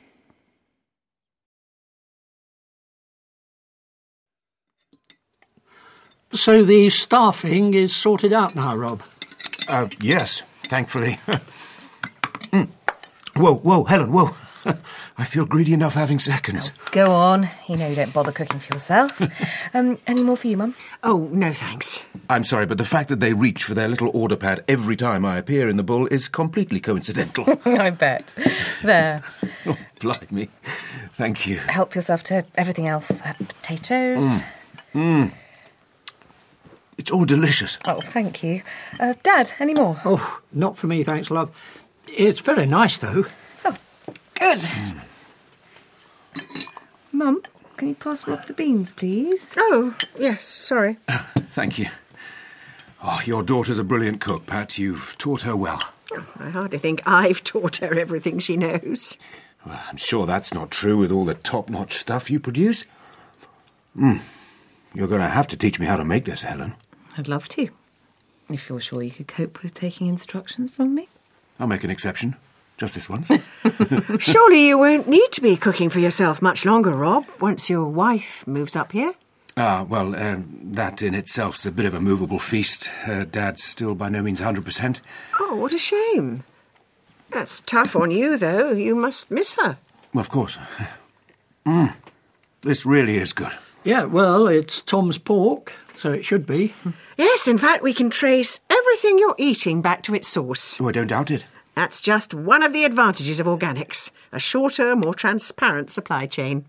So the staffing is sorted out now, Rob? Uh, yes, thankfully. mm. Whoa, whoa, Helen, whoa. I feel greedy enough having seconds. Go on. You know you don't bother cooking for yourself. um, any more for you, Mum? Oh, no thanks. I'm sorry, but the fact that they reach for their little order pad every time I appear in the Bull is completely coincidental. I bet. There. Oh, blimey. Thank you. Help yourself to everything else. Uh, potatoes. Mmm. Mm. It's all delicious. Oh, thank you. Uh, Dad, any more? Oh, not for me, thanks, love. It's very nice, though. Oh, good. Mm. Mum, can you pass Rob the beans, please? Oh, yes, sorry. Uh, thank you. Oh, your daughter's a brilliant cook, Pat. You've taught her well. I hardly think I've taught her everything she knows. Well, I'm sure that's not true with all the top-notch stuff you produce. Hmm. You're going to have to teach me how to make this, Helen. I'd love to. If you're sure you could cope with taking instructions from me. I'll make an exception. Just this once. Surely you won't need to be cooking for yourself much longer, Rob, once your wife moves up here. Ah, well, um, that in itself's a bit of a movable feast. Her dad's still by no means one hundred percent. Oh, what a shame. That's tough on you, though. You must miss her. Well, of course. Mm. This really is good. Yeah, well, it's Tom's pork, so it should be. Yes, in fact, we can trace everything you're eating back to its source. Oh, I don't doubt it. That's just one of the advantages of organics. A shorter, more transparent supply chain.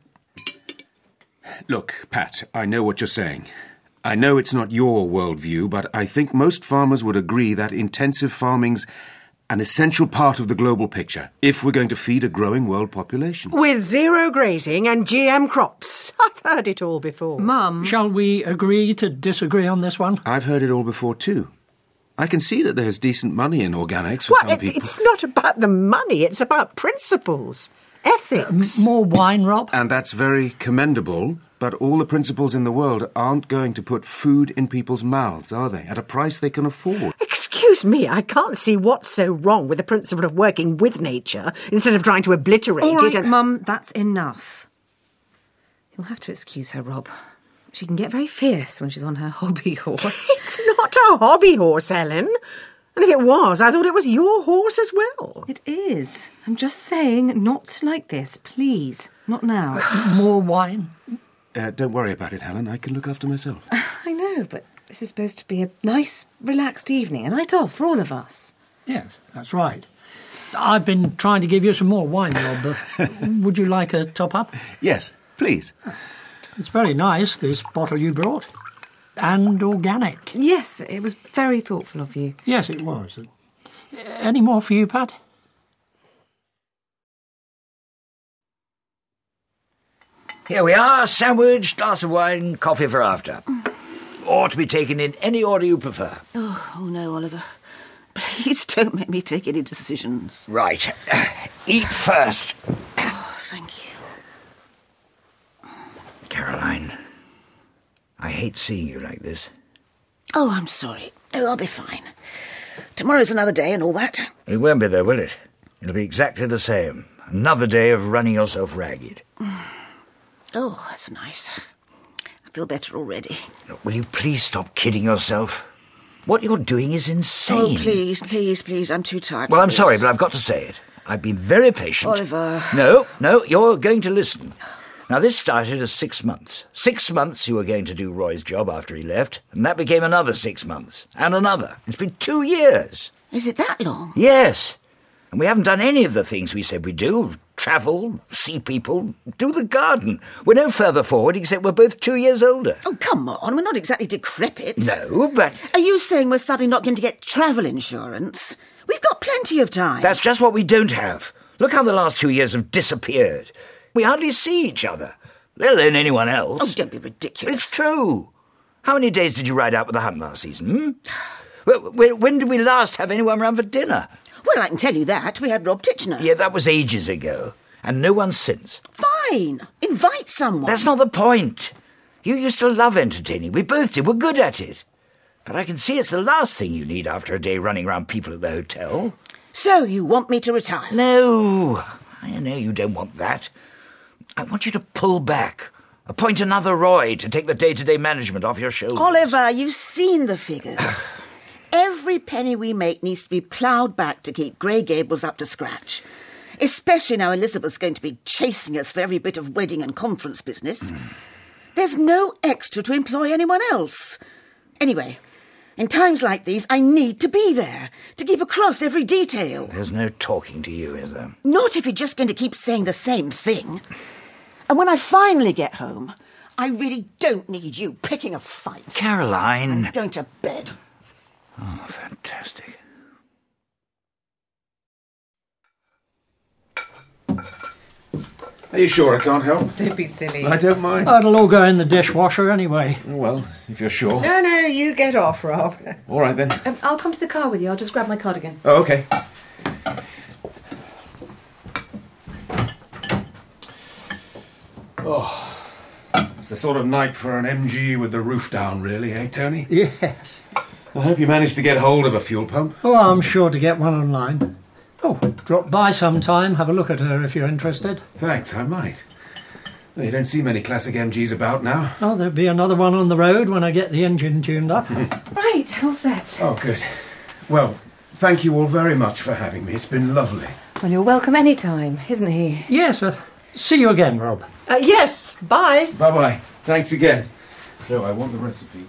Look, Pat, I know what you're saying. I know it's not your worldview, but I think most farmers would agree that intensive farming's an essential part of the global picture if we're going to feed a growing world population. With zero grazing and G M crops. I've heard it all before. Mum. Shall we agree to disagree on this one? I've heard it all before, too. I can see that there's decent money in organics for Well, some it, people. it's not about the money, it's about principles, ethics. Uh, more wine, Rob? And that's very commendable, but all the principles in the world aren't going to put food in people's mouths, are they? At a price they can afford. Excuse me, I can't see what's so wrong with the principle of working with nature instead of trying to obliterate All right, it. And... Mum, that's enough. You'll have to excuse her, Rob. She can get very fierce when she's on her hobby horse. It's not a hobby horse, Helen. And if it was, I thought it was your horse as well. It is. I'm just saying, not like this, please. Not now. More wine? Uh, don't worry about it, Helen. I can look after myself. I know, but this is supposed to be a nice, relaxed evening, a night off for all of us. Yes, that's right. I've been trying to give you some more wine, Rob. But would you like a top-up? Yes, please. It's very nice, this bottle you brought. And organic. Yes, it was very thoughtful of you. Yes, it was. Any more for you, Pat? Here we are, sandwich, glass of wine, coffee for after. Or to be taken in any order you prefer. Oh, oh no, Oliver. Please don't make me take any decisions. Right. Eat first. Oh, thank you. Caroline, I hate seeing you like this. Oh, I'm sorry. Oh, I'll be fine. Tomorrow's another day and all that. It won't be though, will it? It'll be exactly the same. Another day of running yourself ragged. Oh, that's nice. I feel better already. Will you please stop kidding yourself? What you're doing is insane. Oh, please, please, please. I'm too tired. Well, for I'm this. sorry, but I've got to say it. I've been very patient. Oliver. No, no, you're going to listen. Now, this started as six months. Six months you were going to do Roy's job after he left, and that became another six months. And another. It's been two years. Is it that long? Yes. And we haven't done any of the things we said we'd do. Travel, see people, do the garden. We're no further forward except we're both two years older. Oh, come on. We're not exactly decrepit. No, but... Are you saying we're suddenly not going to get travel insurance? We've got plenty of time. That's just what we don't have. Look how the last two years have disappeared. We hardly see each other, let alone anyone else. Oh, don't be ridiculous. It's true. How many days did you ride out with the hunt last season, hmm? When, when did we last have anyone round for dinner? Well, I can tell you that. We had Rob Titchener. Yeah, that was ages ago. And no one since. Fine. Invite someone. That's not the point. You used to love entertaining. We both did. We're good at it. But I can see it's the last thing you need after a day running around people at the hotel. So you want me to retire? No. I know you don't want that. I want you to pull back. Appoint another Roy to take the day-to-day management off your shoulders. Oliver, you've seen the figures. Every penny we make needs to be ploughed back to keep Grey Gables up to scratch. Especially now Elizabeth's going to be chasing us for every bit of wedding and conference business. Mm. There's no extra to employ anyone else. Anyway, in times like these, I need to be there, to keep across every detail. There's no talking to you, is there? Not if you're just going to keep saying the same thing. And when I finally get home, I really don't need you picking a fight. Caroline. I'm going to bed. Oh, fantastic. Are you sure I can't help? Don't be silly. I don't mind. Oh, it'll all go in the dishwasher anyway. Oh, well, if you're sure. No, no, you get off, Rob. All right, then. Um, I'll come to the car with you. I'll just grab my cardigan. Oh, OK. Oh, it's the sort of night for an M G with the roof down, really, eh, Tony? Yes. I hope you managed to get hold of a fuel pump. Oh, I'm sure to get one online. Oh, drop by sometime, have a look at her if you're interested. Thanks, I might. Well, you don't see many classic M Gs about now. Oh, there'll be another one on the road when I get the engine tuned up. Right, all set. Oh, good. Well, thank you all very much for having me. It's been lovely. Well, you're welcome any time, isn't he? Yes, uh, see you again, Rob. Uh, yes, bye. Bye-bye. Thanks again. So, I want the recipe.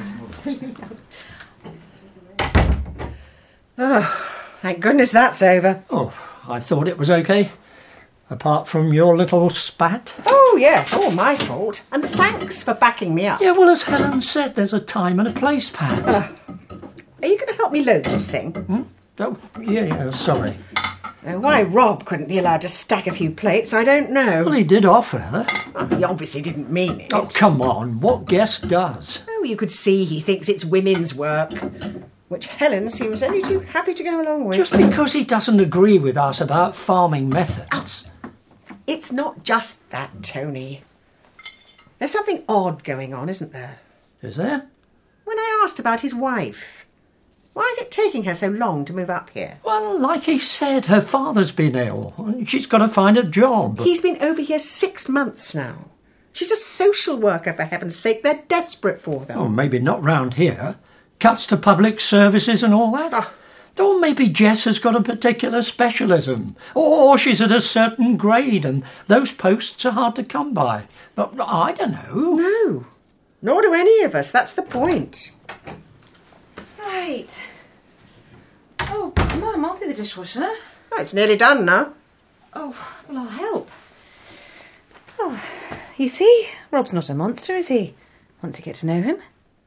Oh, thank goodness that's over. Oh, I thought it was okay. Apart from your little spat. Oh, yes, all my fault. And thanks for backing me up. Yeah, well, as Helen said, there's a time and a place, Pat. Uh, are you going to help me load this thing? Hmm? Oh, yeah, yeah, sorry. Uh, why Rob couldn't be allowed to stack a few plates, I don't know. Well, he did offer. Well, he obviously didn't mean it. Oh, come on. What guest does? Oh, you could see he thinks it's women's work. Which Helen seems only too happy to go along with. Just because he doesn't agree with us about farming methods. Oh, it's not just that, Tony. There's something odd going on, isn't there? Is there? When I asked about his wife, why is it taking her so long to move up here? Well, like he said, her father's been ill. And she's got to find a job. He's been over here six months now. She's a social worker, for heaven's sake. They're desperate for them. Oh, maybe not round here. Cuts to public services and all that. Oh. Or maybe Jess has got a particular specialism. Or she's at a certain grade and those posts are hard to come by. But I don't know. No. Nor do any of us. That's the point. Right. Oh, Mum, I'll do the dishwasher. Oh, it's nearly done now. Oh, well, I'll help. Oh, you see, Rob's not a monster, is he? Want to get to know him?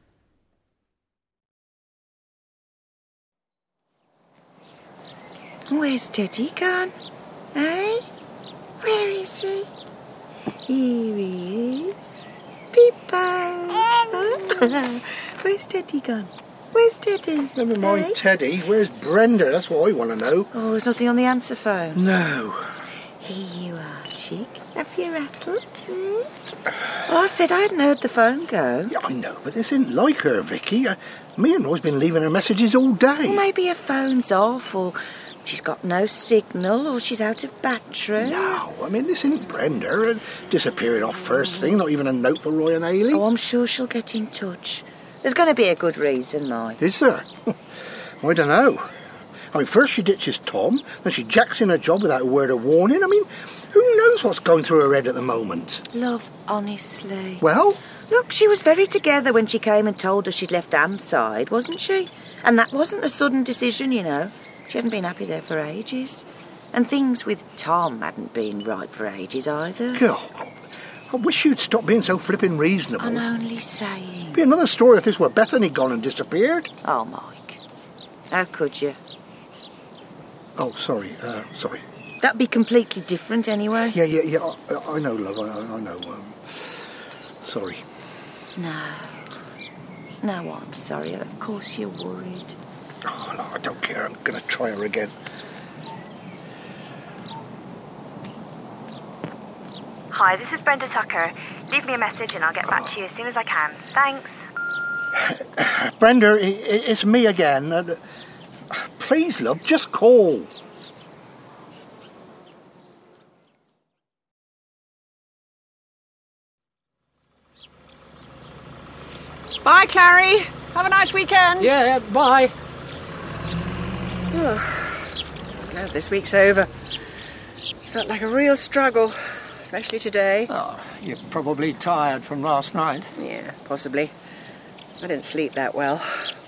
Where's Teddy gone? Eh? Where is he? Here he is. Peepo! Where's Teddy gone? Where's Teddy? Never mind eh? Teddy. Where's Brenda? That's what I want to know. Oh, there's nothing on the answer phone. No. Here you are, chick. Have you rattled? Hmm? Well, I said I hadn't heard the phone go. Yeah, I know, but this isn't like her, Vicky. Uh, me and Roy's been leaving her messages all day. Well, maybe her phone's off, or she's got no signal, or she's out of battery. No, I mean, this isn't Brenda. Uh, disappearing off first thing, not even a note for Roy and Ailey. Oh, I'm sure she'll get in touch. There's going to be a good reason, Mike. Is there? I don't know. I mean, first she ditches Tom, then she jacks in her job without a word of warning. I mean, who knows what's going through her head at the moment? Love, honestly. Well? Look, she was very together when she came and told us she'd left Amside, wasn't she? And that wasn't a sudden decision, you know. She hadn't been happy there for ages. And things with Tom hadn't been right for ages either. Girl, I wish you'd stop being so flippin' reasonable. I'm only saying. It'd be another story if this were Bethany gone and disappeared. Oh, Mike. How could you? Oh, sorry, uh, sorry. That'd be completely different anyway. Yeah, yeah, yeah, I, I know, love, I, I know. Um, sorry. No. No, I'm sorry. Of course you're worried. Oh, no, I don't care. I'm going to try her again. Hi, this is Brenda Tucker. Leave me a message and I'll get back to you as soon as I can. Thanks. Brenda, i- i- it's me again. Uh, please, love, just call. Bye, Clary. Have a nice weekend. Yeah, bye. Oh, glad this week's over. It's felt like a real struggle, especially today. Oh, you're probably tired from last night. Yeah, possibly. I didn't sleep that well.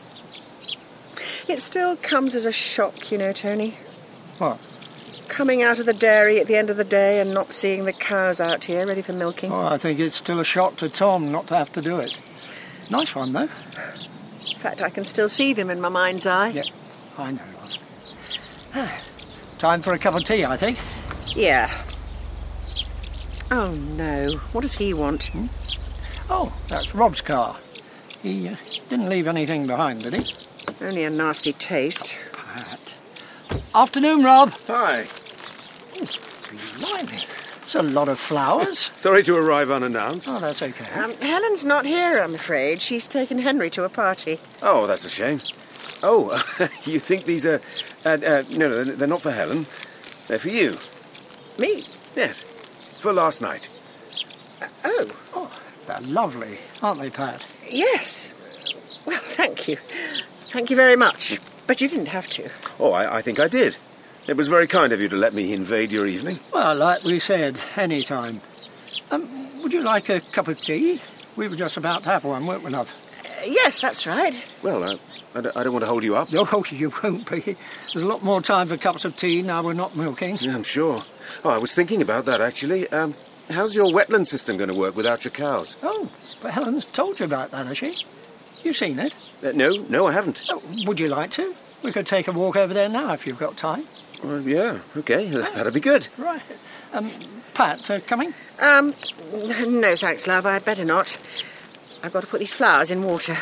It still comes as a shock, you know, Tony. What? Coming out of the dairy at the end of the day and not seeing the cows out here ready for milking. Oh, I think it's still a shock to Tom not to have to do it. Nice one, though. In fact, I can still see them in my mind's eye. Yeah, I know, love. Time for a cup of tea, I think. Yeah. Oh, no. What does he want? Hmm? Oh, that's Rob's car. He uh, didn't leave anything behind, did he? Only a nasty taste. Pat. Afternoon, Rob. Hi. Oh, blimey. That's a lot of flowers. Sorry to arrive unannounced. Oh, that's okay. Um, Helen's not here, I'm afraid. She's taken Henry to a party. Oh, that's a shame. Oh, you think these are... Uh, uh, no, no, they're not for Helen. They're for you. Me? Yes, for last night. Uh, oh. Oh, they're lovely, aren't they, Pat? Yes. Well, thank you. Thank you very much. But you didn't have to. Oh, I, I think I did. It was very kind of you to let me invade your evening. Well, like we said, any time. Um, would you like a cup of tea? We were just about to have one, weren't we not? Uh, yes, that's right. Well, uh, I, don't, I don't want to hold you up. Oh, you won't be. There's a lot more time for cups of tea now we're not milking. Yeah, I'm sure. Oh, I was thinking about that, actually. Um, how's your wetland system going to work without your cows? Oh, but Helen's told you about that, has she? You seen it? Uh, no, no, I haven't. Oh, would you like to? We could take a walk over there now if you've got time. Uh, yeah, OK, that'd be good. Right. Um, Pat, uh, coming? Um, no thanks, love, I'd better not. I've got to put these flowers in water.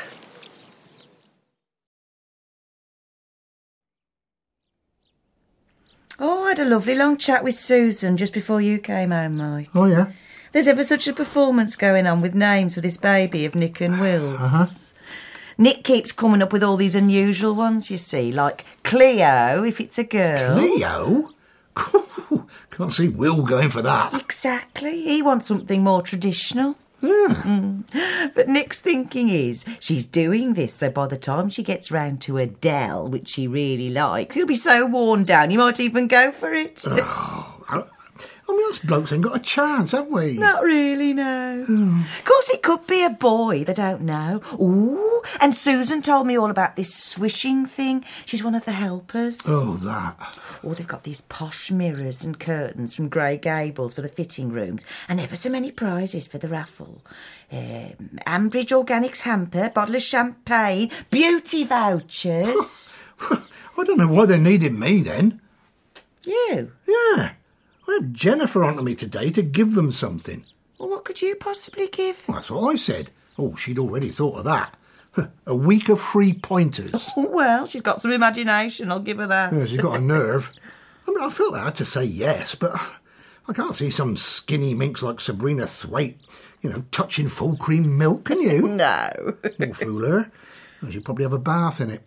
Oh, I had a lovely long chat with Susan just before you came home, Mike. Oh, yeah? There's ever such a performance going on with names for this baby of Nick and Will's. Uh-huh. Nick keeps coming up with all these unusual ones, you see, like Cleo, if it's a girl. Cleo? Can't see Will going for that. Exactly. He wants something more traditional. Yeah. Mm. But Nick's thinking is she's doing this so by the time she gets round to Adele, which she really likes, he'll be so worn down he might even go for it. Oh, I, I mean, us blokes ain't got a chance, have we? Not really, no. Mm. Of course, it could be a boy, they don't know. Ooh, and Susan told me all about this swishing thing. She's one of the helpers. Oh, that. Oh, they've got these posh mirrors and curtains from Grey Gables for the fitting rooms and ever so many prizes for the raffle. Um, Ambridge Organics hamper, bottle of champagne, beauty vouchers. I don't know why they needed me, then. You? Yeah. I had Jennifer on to me today to give them something. Well, what could you possibly give? Well, that's what I said. Oh, she'd already thought of that. A week of free pointers. Oh, well, she's got some imagination, I'll give her that. Yeah, she's got a nerve. I mean, I felt I had to say yes, but I can't see some skinny minx like Sabrina Thwaite, you know, touching full cream milk, can you? No. Won't fool her. Well, she'd probably have a bath in it.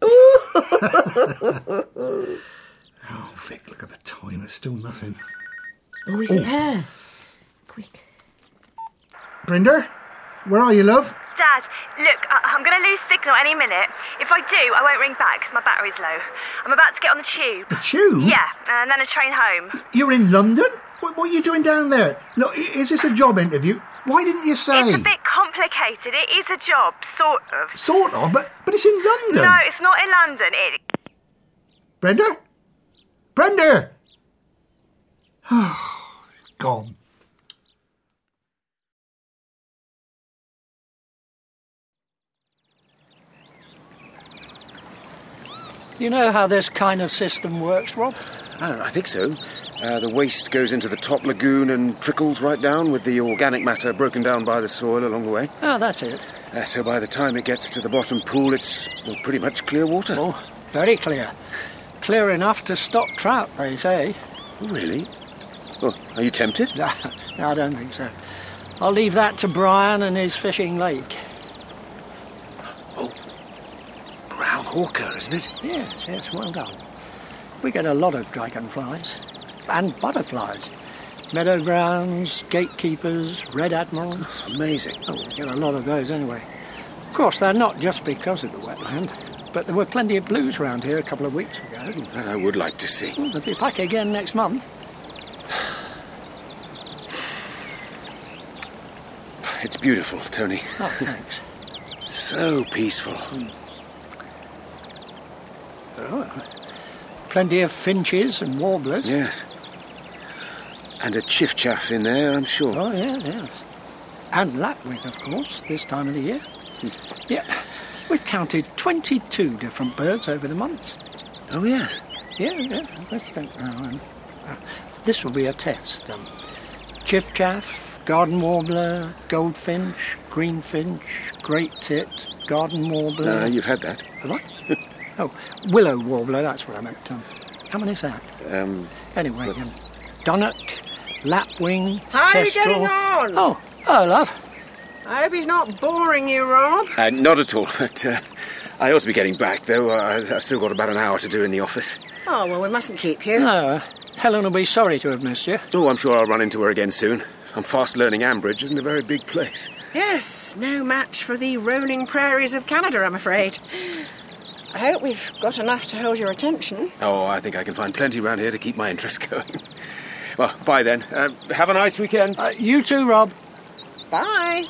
Oh, Vic, look at the time. It's still nothing. Oh, is it her? Quick. Brenda, where are you, love? Dad, look, I- I'm going to lose signal any minute. If I do, I won't ring back because my battery's low. I'm about to get on the tube. The tube? Yeah, and then a train home. You're in London? What, what are you doing down there? Look, i- is this a job interview? Why didn't you say? It's a bit complicated. It is a job, sort of. Sort of, but, but it's in London. No, it's not in London. It... Brenda? Brenda! Oh, gone. You know how this kind of system works, Rob? I, I think so. Uh, the waste goes into the top lagoon and trickles right down with the organic matter broken down by the soil along the way. Oh, that's it. Uh, so by the time it gets to the bottom pool, it's well, pretty much clear water. Oh, very clear. Clear enough to stop trout, they say. Oh, really? Oh, are you tempted? No, no, I don't think so. I'll leave that to Brian and his fishing lake. Oh, brown hawker, isn't it? Yes, yes, well done. We get a lot of dragonflies. And butterflies. Meadow browns, gatekeepers, red admirals. Amazing. Oh, we get a lot of those anyway. Of course, they're not just because of the wetland, but there were plenty of blues around here a couple of weeks ago. That I would like to see. Well, they'll be back again next month. It's beautiful, Tony. Oh, thanks. So peaceful. Mm. Oh, plenty of finches and warblers. Yes. And a chiff-chaff in there, I'm sure. Oh, yeah, yes. And lapwing, of course, this time of the year. Mm. Yeah, we've counted twenty-two different birds over the month. Oh, yes? Yeah, yeah, let's think now. Um, uh, this will be a test. Um, chiff-chaff, garden warbler, goldfinch, greenfinch, great tit, garden warbler... Uh, you've had that. Have I? Oh, willow warbler, that's what I meant. Um, how many is that? Um, anyway, um, dunnock, lapwing, How are you kestrel. getting on? Oh, oh, love. I hope he's not boring you, Rob. Uh, not at all, but uh, I ought to be getting back, though. Uh, I've still got about an hour to do in the office. Oh, well, we mustn't keep you. No, Helen will be sorry to have missed you. Oh, I'm sure I'll run into her again soon. I'm fast learning Ambridge isn't a very big place. Yes, no match for the rolling prairies of Canada, I'm afraid. I hope we've got enough to hold your attention. Oh, I think I can find plenty round here to keep my interest going. Well, bye then. Uh, have a nice weekend. Uh, you too, Rob. Bye.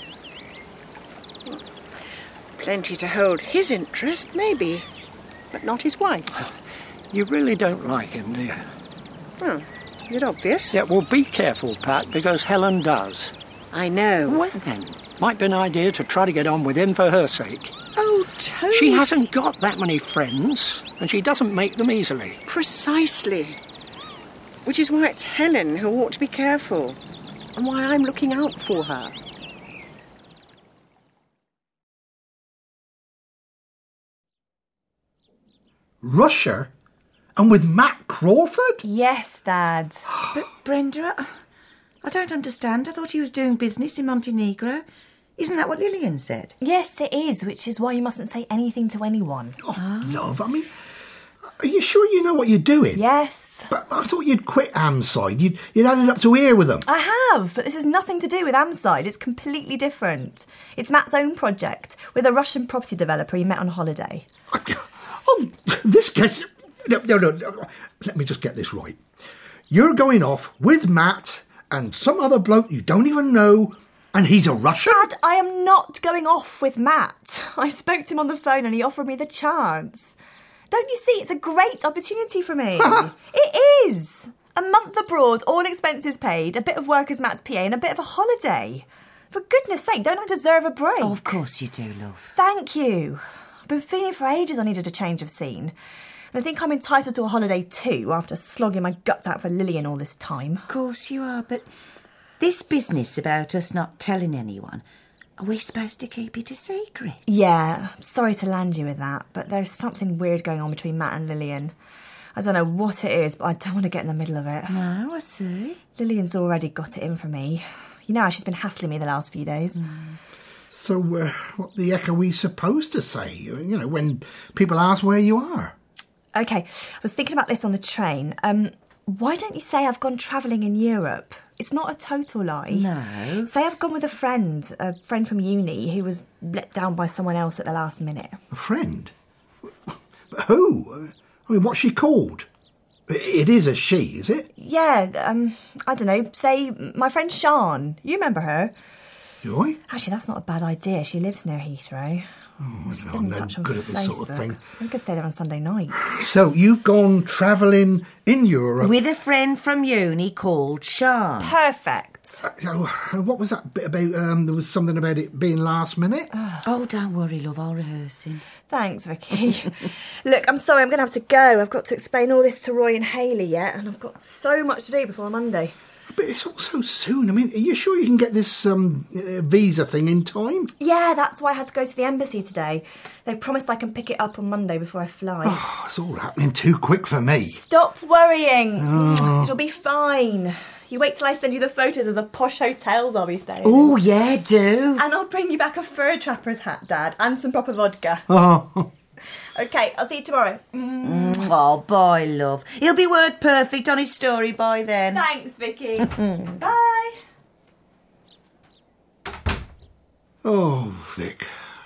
Plenty to hold his interest, maybe, but not his wife's. You really don't like him, do you? Oh, you're obvious. Yeah, well, be careful, Pat, because Helen does. I know. Well, then, might be an idea to try to get on with him for her sake. Oh, Tony. She hasn't got that many friends, and she doesn't make them easily. Precisely. Which is why it's Helen who ought to be careful, and why I'm looking out for her. Russia? And with Matt Crawford? Yes, Dad. But Brenda, I, I don't understand. I thought he was doing business in Montenegro. Isn't that what Lillian said? Yes, it is, which is why you mustn't say anything to anyone. Oh, love, I mean, are you sure you know what you're doing? Yes. But I thought you'd quit Amside. You'd, you'd added up to here with them. I have, but this has nothing to do with Amside. It's completely different. It's Matt's own project with a Russian property developer he met on holiday. Oh, this gets... No, no, no, no. Let me just get this right. You're going off with Matt and some other bloke you don't even know, and he's a Russian? Dad, I am not going off with Matt. I spoke to him on the phone and he offered me the chance. Don't you see? It's a great opportunity for me. It is. A month abroad, all expenses paid, a bit of work as Matt's P A and a bit of a holiday. For goodness sake, don't I deserve a break? Oh, of course you do, love. Thank you. I've been feeling for ages I needed a change of scene. And I think I'm entitled to a holiday too, after slogging my guts out for Lillian all this time. Of course you are, but this business about us not telling anyone, are we supposed to keep it a secret? Yeah, sorry to land you with that, but there's something weird going on between Matt and Lillian. I don't know what it is, but I don't want to get in the middle of it. No, I see. Lillian's already got it in for me. You know how she's been hassling me the last few days. Mm. So, uh, what the heck are we supposed to say, you know, when people ask where you are? OK, I was thinking about this on the train. Um, why don't you say I've gone travelling in Europe? It's not a total lie. No. Say I've gone with a friend, a friend from uni who was let down by someone else at the last minute. A friend? Who? I mean, what's she called? It is a she, is it? Yeah, um, I don't know. Say my friend Sian. You remember her? Do I? Actually, that's not a bad idea. She lives near Heathrow. Oh, Still no, in no touch on good at this Facebook. sort of thing. We could stay there on Sunday night. So, you've gone travelling in Europe... With a friend from uni called Sian. Perfect. Uh, what was that bit about? Um, there was something about it being last minute? Oh, don't worry, love, I'll rehearse him. Thanks, Vicky. Look, I'm sorry, I'm going to have to go. I've got to explain all this to Roy and Hayley yet, and I've got so much to do before Monday. But it's all so soon. I mean, are you sure you can get this um, uh, visa thing in time? Yeah, that's why I had to go to the embassy today. They've promised I can pick it up on Monday before I fly. Oh, it's all happening too quick for me. Stop worrying. Oh. It'll be fine. You wait till I send you the photos of the posh hotels I'll be staying Oh, in. yeah, do. And I'll bring you back a fur trapper's hat, Dad, and some proper vodka. Oh. OK, I'll see you tomorrow. Mm. Mm, oh, bye, love. He'll be word perfect on his story by then. Thanks, Vicky. Bye. Oh, Vic.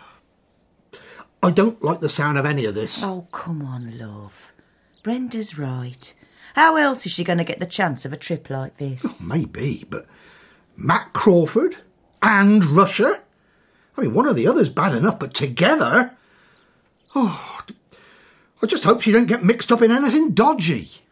I don't like the sound of any of this. Oh, come on, love. Brenda's right. How else is she going to get the chance of a trip like this? Oh, maybe, but Matt Crawford and Russia? I mean, one or the other's bad enough, but together... Oh, I just hope she don't get mixed up in anything dodgy.